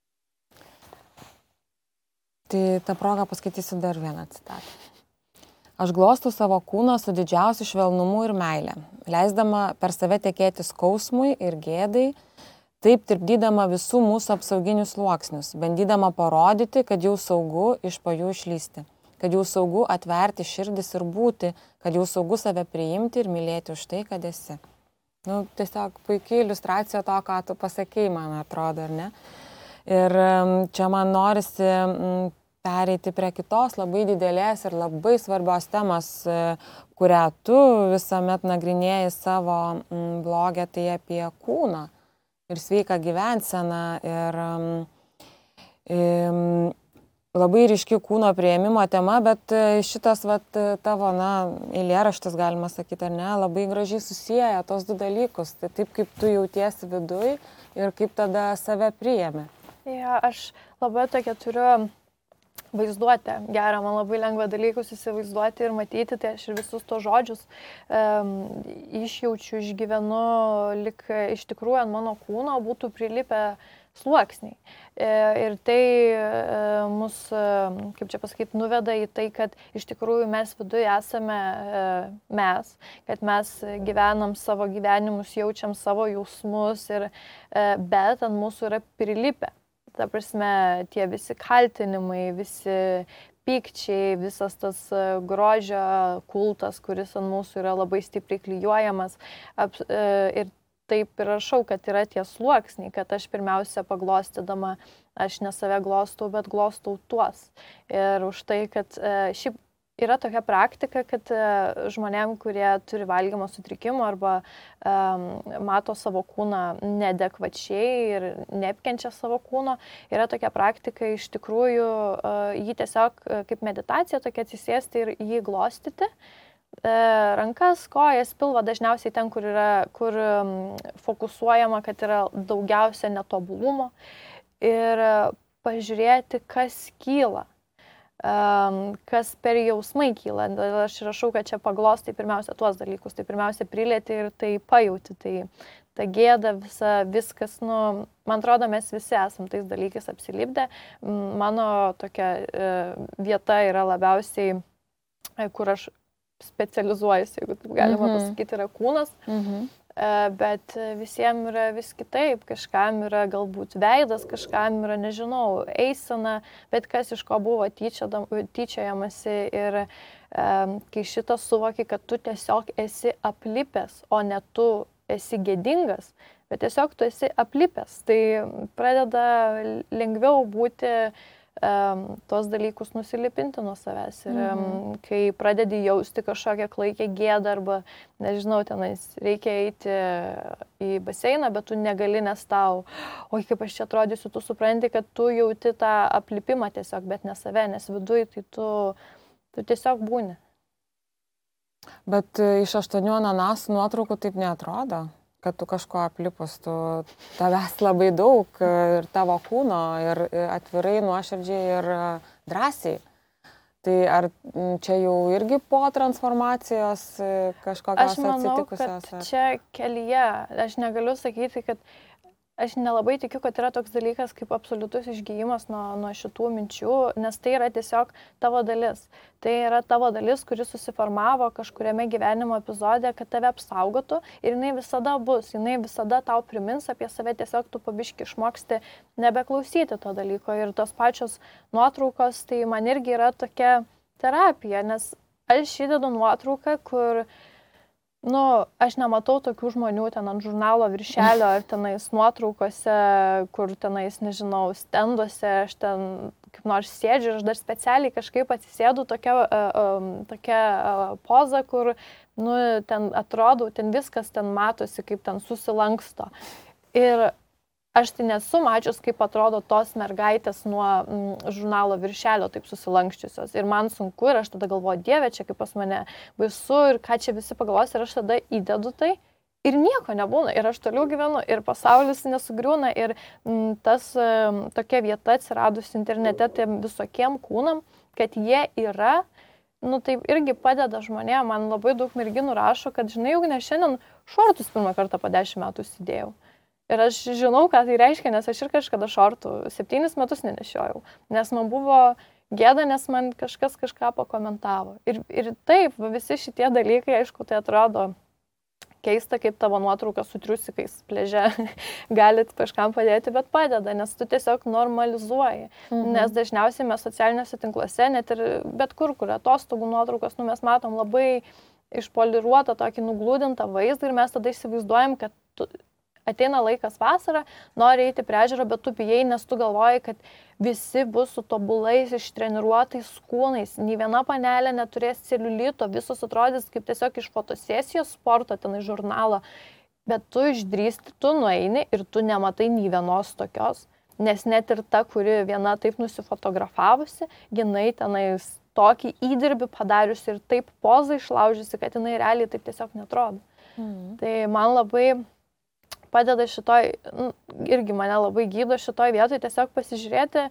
Tai tą progą paskaitysiu dar vieną citatą. Aš glostau savo kūną su didžiausiu švelnumu ir meile, leisdama per save tekėti skausmui ir gėdai, taip tirpdydama visų mūsų apsauginius sluoksnius, bandydama parodyti, kad jau saugu iš po jų išlysti, kad jau saugu atverti širdis ir būti, kad jau saugu save priimti ir mylėti už tai, kad esi. Nu, tiesiog puikiai iliustracija to, ką tu pasakei, man atrodo, ar ne? Ir čia man norisi pereiti prie kitos labai didelės ir labai svarbios temos, kurią tu visuomet nagrinėjai savo blogę, tai apie kūną ir sveiką gyvenseną ir um, labai ryški kūno priėmimo tema, bet šitas vat, tavo na, eilėraštis, galima sakyti, ar ne, labai gražiai susieja tos du dalykus, tai taip kaip tu jautiesi viduj ir kaip tada save priėmė. Ja, aš labai tokia turiu vaizduotę gerą, man labai lengva dalykus įsivaizduoti ir matyti, tai aš ir visus tos žodžius um, išjaučiu, išgyvenu, lik iš tikrųjų ant mano kūno būtų prilipę sluoksniai. E, ir tai e, mus, e, kaip čia pasakyti, nuveda į tai, kad iš tikrųjų mes viduje esame e, mes, kad mes gyvenam savo gyvenimus, jaučiam savo jausmus, ir, e, bet ant mūsų yra prilipę ta prasme, tie visi kaltinimai, visi pykčiai, visas tas grožio kultas, kuris ant mūsų yra labai stipriai klijuojamas. Ap, ir taip ir rašau, kad yra tie sluoksniai, kad aš pirmiausia paglostydama, aš ne save glostau, bet glostau tuos. Ir už tai, kad šiaip yra tokia praktika, kad žmonėm, kurie turi valgymo sutrikimų arba um, mato savo kūną neadekvačiai ir neapkenčia savo kūno, yra tokia praktika iš tikrųjų uh, jį tiesiog kaip meditacija tokia atsisėsti ir jį glostyti. Uh, rankas, kojas, pilvą dažniausiai ten, kur yra, kur um, fokusuojama, kad yra daugiausia netobulumo ir uh, pažiūrėti, kas kyla. Um, kas per jausmai kyla. Aš rašau, kad čia paglostai pirmiausia tuos dalykus, tai pirmiausia prilieti ir tai pajauti, tai ta gėda, visa, viskas, nu, man atrodo, mes visi esam tais dalykais apsilipdę. Mano tokia e, vieta yra labiausiai, e, kur aš specializuojuosi, jeigu taip galima mm-hmm. pasakyti, yra kūnas. Mm-hmm. Bet visiems yra vis kitaip, kažkam yra galbūt veidas, kažkam yra, nežinau, eisena, bet kas iš ko buvo tyčiojamasi ir um, kai šitą suvoki, kad tu tiesiog esi aplipęs, o ne tu esi gėdingas, bet tiesiog tu esi aplipęs, tai pradeda lengviau būti um, tos dalykus nusilipinti nuo savęs ir um, mhm. kai pradedi jausti kažkokią klaikę gėdą arba, nežinau, tenais reikia eiti į baseiną, bet tu negali, nes tau, oi kaip aš čia atrodysiu, tu supranti, kad tu jauti tą aplipimą tiesiog, bet ne save, nes viduj tai tu, tu tiesiog būni. Bet iš aštuonių ananasų nuotraukų taip neatrodo, kad tu kažko aplipus, tu tavęs labai daug ir tavo kūno, ir atvirai, nuoširdžiai ir drąsiai. Tai ar čia jau irgi po transformacijos kažkokios atsitikusios? Aš manau, kad čia kelyje, aš negaliu sakyti, kad aš nelabai tikiu, kad yra toks dalykas kaip absoliutus išgijimas nuo, nuo šitų minčių, nes tai yra tiesiog tavo dalis. Tai yra tavo dalis, kuri susiformavo kažkuriame gyvenimo epizode, kad tave apsaugotų ir jinai visada bus, jinai visada tau primins apie save, tiesiog tu pabiški išmoksti nebeklausyti to dalyko. Ir tos pačios nuotraukos, tai man irgi yra tokia terapija, nes aš įdedu nuotrauką, kur nu, aš nematau tokių žmonių ten ant žurnalo viršelio ar tenais nuotraukose, kur tenais, nežinau, stenduose, aš ten kaip nors sėdžiu ir aš dar specialiai kažkaip atsisėdu tokia, uh, tokia uh, poza, kur, nu, ten atrodau, ten viskas ten matosi, kaip ten susilanksto. Ir aš tai nesu mačius, kaip atrodo tos mergaitės nuo mm, žurnalo viršelio taip susilankščiusios. Ir man sunku ir aš tada galvoju, Dieve, čia kaip pas mane baisu ir ką čia visi pagalvos. Ir aš tada įdedu tai ir nieko nebūna. Ir aš toliau gyvenu ir pasaulis nesugriūna. Ir mm, tas mm, tokia vieta atsiradus internete tiem visokiem kūnam, kad jie yra, nu taip irgi padeda žmonėm. Man labai daug merginų rašo, kad žinai, juk ne šiandien šortus pirmą kartą po dešimt metų įsidėjau. Ir aš žinau, ką tai reiškia, nes aš ir kažkada šortų septynis metus nenešiojau. Nes man buvo gėda, nes man kažkas kažką pakomentavo. Ir, ir taip, visi šitie dalykai, aišku, tai atrodo keista, kaip tavo nuotrauka su triusikais pliaže galit kažkam padėti, bet padeda, nes tu tiesiog normalizuoji. Mhm. Nes dažniausiai mes socialiniuose tinkluose, net ir bet kur, kur atostogų nuotraukas, nu, mes matom labai išpoliruotą, tokį nuglūdintą vaizdą ir mes tada įsivaizduojam, kad tu, ateina laikas vasarą, nori eiti prie ežero, bet tu bijai, nes tu galvoji, kad visi bus su tobulais, ištreniruotais kūnais, nei viena panelė neturės celiulito, visos atrodys kaip tiesiog iš fotosesijos sporto, ten iš žurnalo, bet tu išdrįsti, tu nueini ir tu nematai nei vienos tokios, nes net ir ta, kuri viena taip nusifotografavusi, jinai tenais tokį įdirbį padariusi ir taip pozą išlaužiusi, kad jinai realiai taip tiesiog netrodo. Mhm. Tai man labai padeda šitoj, irgi mane labai gydo šitoj vietoj tiesiog pasižiūrėti e,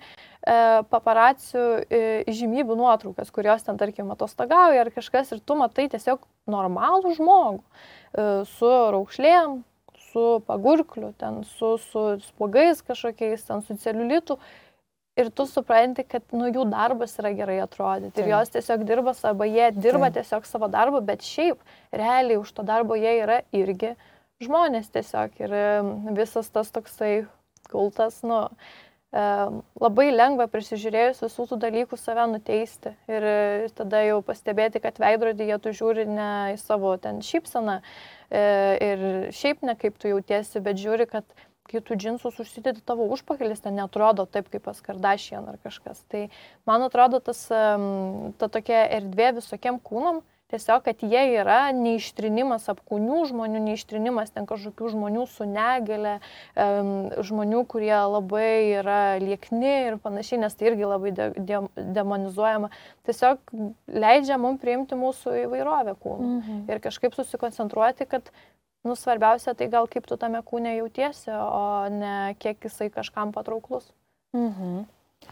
paparacių e, žymybių nuotraukas, kurios ten, tarkim, atostogauja ar kažkas ir tu matai tiesiog normalų žmogų e, su raukšlėm, su pagurkliu, ten, su, su spuogais kažkokiais, ten, su celiulitu. Ir tu supranti, kad nu, jų darbas yra gerai atrodyti. Ir jos tiesiog dirba, arba jie dirba Taip. tiesiog savo darbą, bet šiaip realiai už to darbo jie yra irgi žmonės tiesiog ir visas tas toksai kultas, nu, labai lengva prisižiūrėjus visų tų dalykų save nuteisti ir tada jau pastebėti, kad veidrodyje tu žiūri ne į savo ten šypseną ir šiaip ne kaip tu jautiesi, bet žiūri, kad kai tu džinsus užsidedi, tavo užpakalis ten neatrodo taip kaip pas Kardashian ar kažkas. Tai man atrodo tas, ta tokia erdvė visokiem kūnam, tiesiog, kad jie yra neištrinimas apkūnių žmonių, neištrinimas ten kažkokių žmonių su negale, žmonių, kurie labai yra liekni ir panašiai, nes tai irgi labai de de demonizuojama. Tiesiog leidžia mums priimti mūsų įvairovę kūnų mhm. ir kažkaip susikoncentruoti, kad nu, svarbiausia tai gal kaip tu tame kūne jautiesi, o ne kiek jisai kažkam patrauklus. Mhm.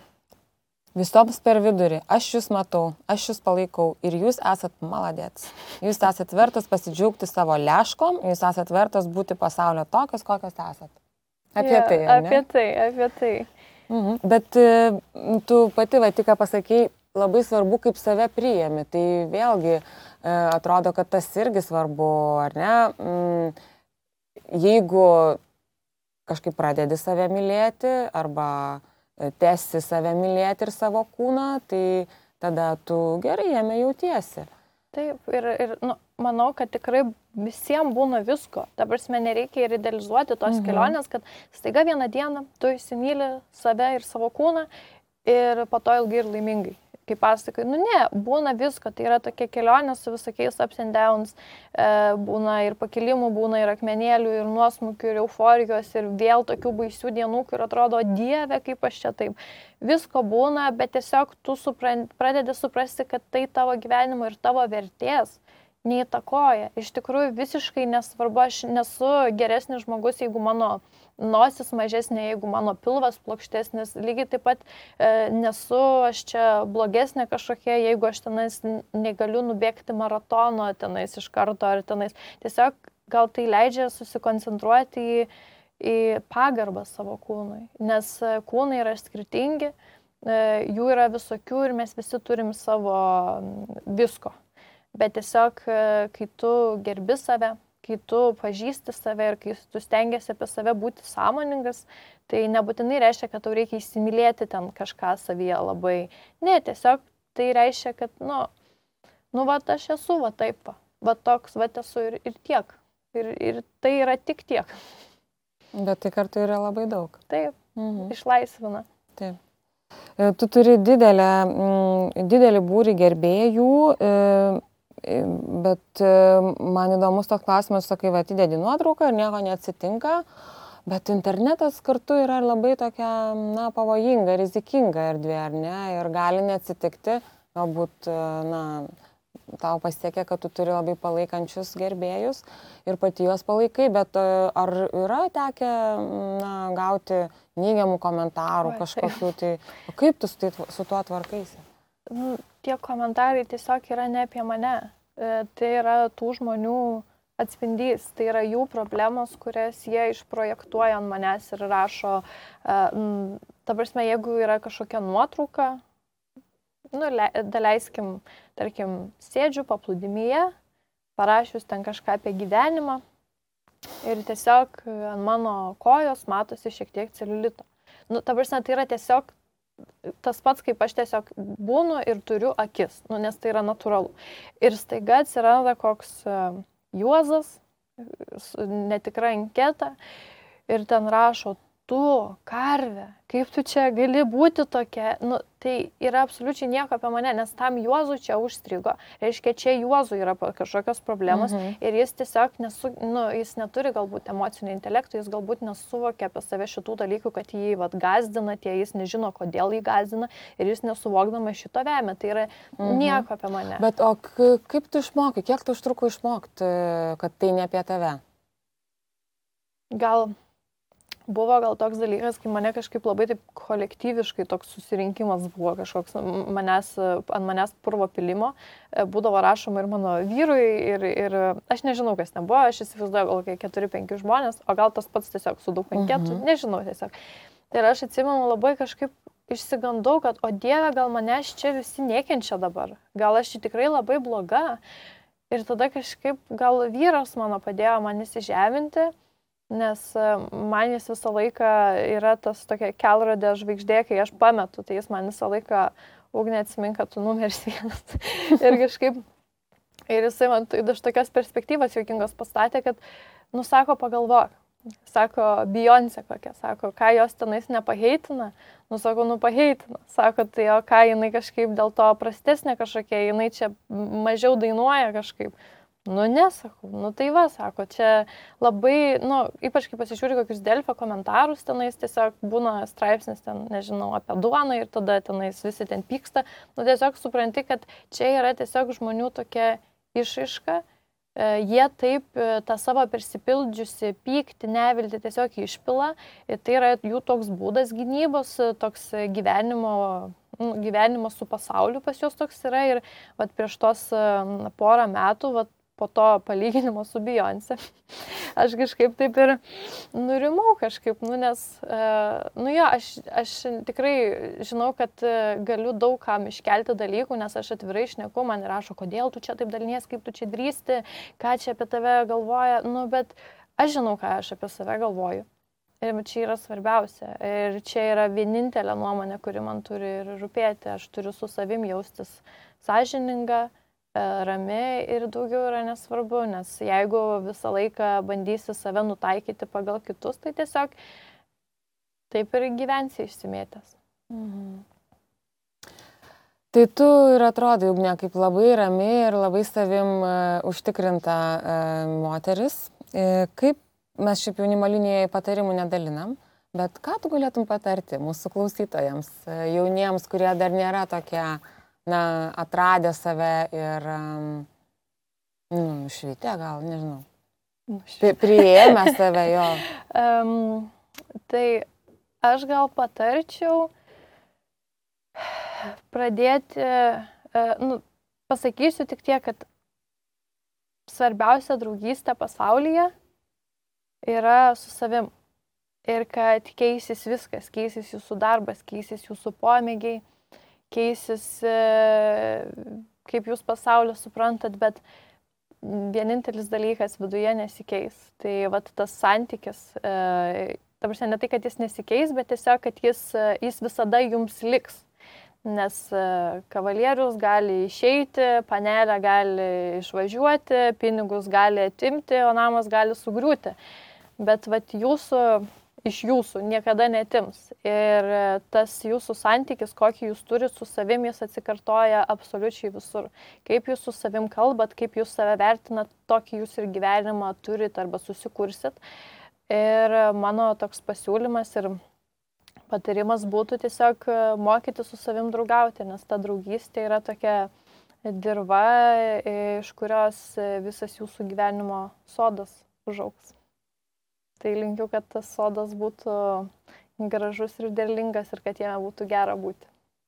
Visoms per vidurį. Aš jūs matau, aš jūs palaikau ir jūs esat maladėts. Jūs esat vertas pasidžiaugti savo leškom, jūs esat vertas būti pasaulio tokios, kokios esat. Apie ja, tai, ar ne? Apie tai, apie tai. Mhm. Bet tu pati va tik pasakei, labai svarbu, kaip save priėmi. Tai vėlgi atrodo, kad tas irgi svarbu, ar ne? Jeigu kažkaip pradedi save mylėti arba tęsi save mylėti ir savo kūną, tai tada tu gerai jame jautiesi. Taip, ir, ir nu, manau, kad tikrai visiems būna visko. Ta prasme, nereikia ir idealizuoti tos mhm. kelionės, kad staiga vieną dieną tu įsimyli save ir savo kūną ir po to ilgai ir laimingai. Kaip pasakai, nu ne, būna visko, tai yra tokia kelionė su visokiais ups and downs, e, būna ir pakilimų, būna ir akmenėlių, ir nuosmukių, ir euforijos, ir vėl tokių baisių dienų, kur atrodo, Dieve, kaip aš čia taip. Visko būna, bet tiesiog tu supran, pradedi suprasti, kad tai tavo gyvenimo ir tavo vertės neįtakoja. Iš tikrųjų, visiškai nesvarbu, aš nesu geresnis žmogus, jeigu mano nosis mažesnė, jeigu mano pilvas plokštesnis, lygiai taip pat e, nesu aš čia blogesnė kažkokia, jeigu aš tenais negaliu nubėgti maratono tenais iš karto ar tenais. Tiesiog gal tai leidžia susikoncentruoti į, į pagarbą savo kūnui, nes kūnai yra skirtingi, e, jų yra visokių ir mes visi turim savo visko. Bet tiesiog, kai tu gerbi save, kai tu pažįsti save ir kai tu stengiasi apie save būti sąmoningas, tai nebūtinai reiškia, kad tau reikia įsimylėti ten kažką savyje labai. Ne, tiesiog tai reiškia, kad, nu, nu, va, aš esu, va, taip, va, va toks, va, esu ir, ir tiek. Ir, ir tai yra tik tiek. Bet tai kartu yra labai daug. Taip, mhm. išlaisvina. Taip. Tu turi didelę, didelį būrį gerbėjų, bet man įdomus toks klausimas, sakai, va, atidedi nuotrauką ir nieko neatsitinka, bet internetas kartu yra labai tokia, na, pavojinga, rizikinga erdvė, ar ne, ir gali neatsitikti, galbūt, na, tau pasiekė, kad tu turi labai palaikančius gerbėjus ir pati juos palaikai, bet ar yra tekę, na, gauti neigiamų komentarų, o, kažkokių, tai kaip tu su, tai, su tuo tvarkaisi? Nu, tie komentarai tiesiog yra ne apie mane. E, tai yra tų žmonių atspindys, tai yra jų problemos, kurias jie išprojektuoja ant manęs ir rašo. E, m, ta prasme, jeigu yra kažkokia nuotrauka, nu, le, daleiskim, tarkim, sėdžiu paplūdimyje, parašius ten kažką apie gyvenimą ir tiesiog ant mano kojos matosi šiek tiek celiulito. Nu, ta prasme, tai yra tiesiog tas pats, kaip aš tiesiog būnu ir turiu akis, nu, nes tai yra natūralu. Ir staiga atsiranda koks uh, Juozas, netikra anketa, ir ten rašo, tu, karvė, kaip tu čia gali būti tokia, nu, tai yra absoliučiai nieko apie mane, nes tam Juozui čia užstrigo. Reiškia, čia Juozui yra kažkokios problemos mhm. ir jis tiesiog nesu, nu, jis neturi galbūt emocinio intelekto, jis galbūt nesuvokia apie save šitų dalykų, kad jį vat, gazdina, tie jis nežino, kodėl jį gazdina ir jis nesuvokdama šito vemia. Tai yra mhm. nieko apie mane. Bet o kaip tu išmokai, kiek tu užtruko išmokti, kad tai ne apie tave? Gal... Buvo gal toks dalykas, kai mane kažkaip labai taip kolektyviškai toks susirinkimas buvo kažkoks manęs, ant manęs purvo pilimo, būdavo rašoma ir mano vyrui, ir, ir aš nežinau, kas ten buvo, aš įsivaizduoju gal kokie keturi penki žmonės, o gal tas pats tiesiog su daug anketų, mhm. nežinau tiesiog. Tai aš atsimenu labai kažkaip išsigandau, kad o Dieve, gal manęs čia visi nekenčia dabar, gal aš čia tikrai labai bloga. Ir tada kažkaip gal vyras mano padėjo man įsižeminti. nes man jis visą laiką yra tas tokia kelrodė žvaigždė, kai aš pametu, tai jis man visą laiką Ugnė atsimink, kad tu numeris vienas. Ir kažkaip, ir jisai man iš tokios perspektyvos juokingos pastatė, kad, nu, sako, pagalvok. Sako, Beyoncé kokia, sako, ką jos tenais nepaheitina, nu, sako, nu, paheitina. Sako, tai o ką jinai kažkaip dėl to prastesnė kažkokia, jinai čia mažiau dainuoja kažkaip. Nu, nesakau, nu, tai va, sako, čia labai, nu, ypač kai pasižiūri kokius Delfio komentarus tenais, tiesiog būna straipsnis ten, nežinau, apie duoną ir tada tenais visi ten pyksta. Nu, tiesiog supranti, kad čia yra tiesiog žmonių tokia išraiška. Jie taip tą savo persipildžiusi pyktį, neviltį tiesiog išpila ir tai yra jų toks būdas gynybos, toks gyvenimo, gyvenimo su pasauliu pas juos toks yra ir vat, prieš tos porą metų, vat, po to palyginimo su Beyoncé, aš kažkaip taip ir nurimau kažkaip, nu, nes, nu jo, aš, aš tikrai žinau, kad galiu daug kam iškelti dalykų, nes aš atvirai šneku, man rašo, kodėl tu čia taip dalinies, kaip tu čia drįsti, ką čia apie tave galvoja, nu, bet aš žinau, ką aš apie save galvoju. Ir čia yra svarbiausia. Ir čia yra vienintelė nuomonė, kuri man turi ir rūpėti. Aš turiu su savim jaustis sąžininga, rami ir daugiau yra nesvarbu, nes jeigu visą laiką bandysi save nutaikyti pagal kitus, tai tiesiog taip ir gyvensi išsimėtęs. Mhm. Tai tu ir atrodai, Ugnė, kaip labai rami ir labai savim uh, užtikrinta uh, moteris. Uh, kaip mes šiaip jaunimo linijoje patarimų nedalinam, bet ką tu galėtum patarti mūsų klausytojams, uh, jauniems, kurie dar nėra tokie na, atradę save ir um, nu, švitę gal, nežinau. Pri, priėmę save jo. Um, tai aš gal patarčiau pradėti, uh, nu, pasakysiu tik tiek, kad svarbiausia draugystė pasaulyje yra su savim. Ir kad keisis viskas, keisis jūsų darbas, keisis jūsų pomėgiai, keisis, kaip jūs pasaulio suprantat, bet vienintelis dalykas viduje nesikeis. Tai vat tas santykis, ta prasme, ne tai, kad jis nesikeis, bet tiesiog, kad jis, jis visada jums liks. Nes kavalierius gali išeiti, panelė gali išvažiuoti, pinigus gali atimti, o namas gali sugriūti. Bet vat jūsų iš jūsų niekada netims. Ir tas jūsų santykis, kokį jūs turit su savim, jis atsikartoja absoliučiai visur. Kaip jūs su savim kalbat, kaip jūs save vertinat, tokį jūs ir gyvenimą turit arba susikursit. Ir mano toks pasiūlymas ir patarimas būtų tiesiog mokyti su savim draugauti, nes ta draugystė yra tokia dirva, iš kurios visas jūsų gyvenimo sodas užaugs. Tai linkiu, kad tas sodas būtų gražus ir derlingas ir kad jame būtų gera būti.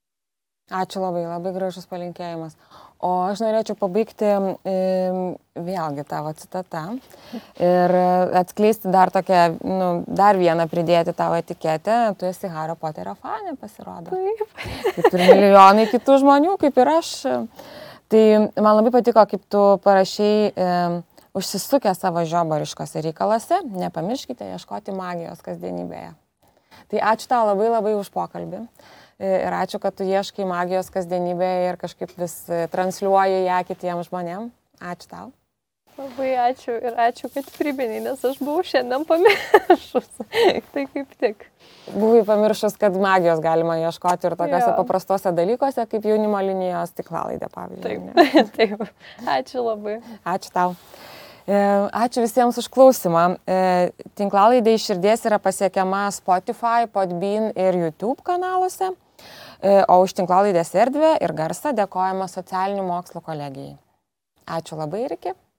Ačiū labai, labai gražus palinkėjimas. O aš norėčiau pabaigti e, vėlgi tavo citatą ir atskleisti dar tokią, nu, dar vieną pridėti tavo etiketę. Tu esi Hario Poterio fanė, pasirodo. Taip. Kaip ir milijonai kitų žmonių, kaip ir aš. Tai man labai patiko, kaip tu parašei, e, užsisukę savo žiobariškose reikalose, nepamirškite ieškoti magijos kasdienybėje. Tai ačiū tau labai labai už pokalbį. Ir ačiū, kad tu ieškai magijos kasdienybėje ir kažkaip vis transliuoji ją kitiems žmonėms. Ačiū tau. Labai ačiū ir ačiū, kad priminei, nes aš buvau šiandien pamiršus. Tai kaip tik. Buvai pamiršus, kad magijos galima ieškoti ir tokiuose paprastose dalykuose, kaip jaunimo linijos tinklalaidė, pavyzdžiui. Taip, taip. Ačiū labai. Ačiū tau. Ačiū visiems už klausimą. Tinklalaidė Iš širdies yra pasiekiama Spotify, Podbean ir YouTube kanaluose, o už tinklalaidės erdvę ir garsą dėkojama Socialinių mokslų kolegijai. Ačiū labai ir iki.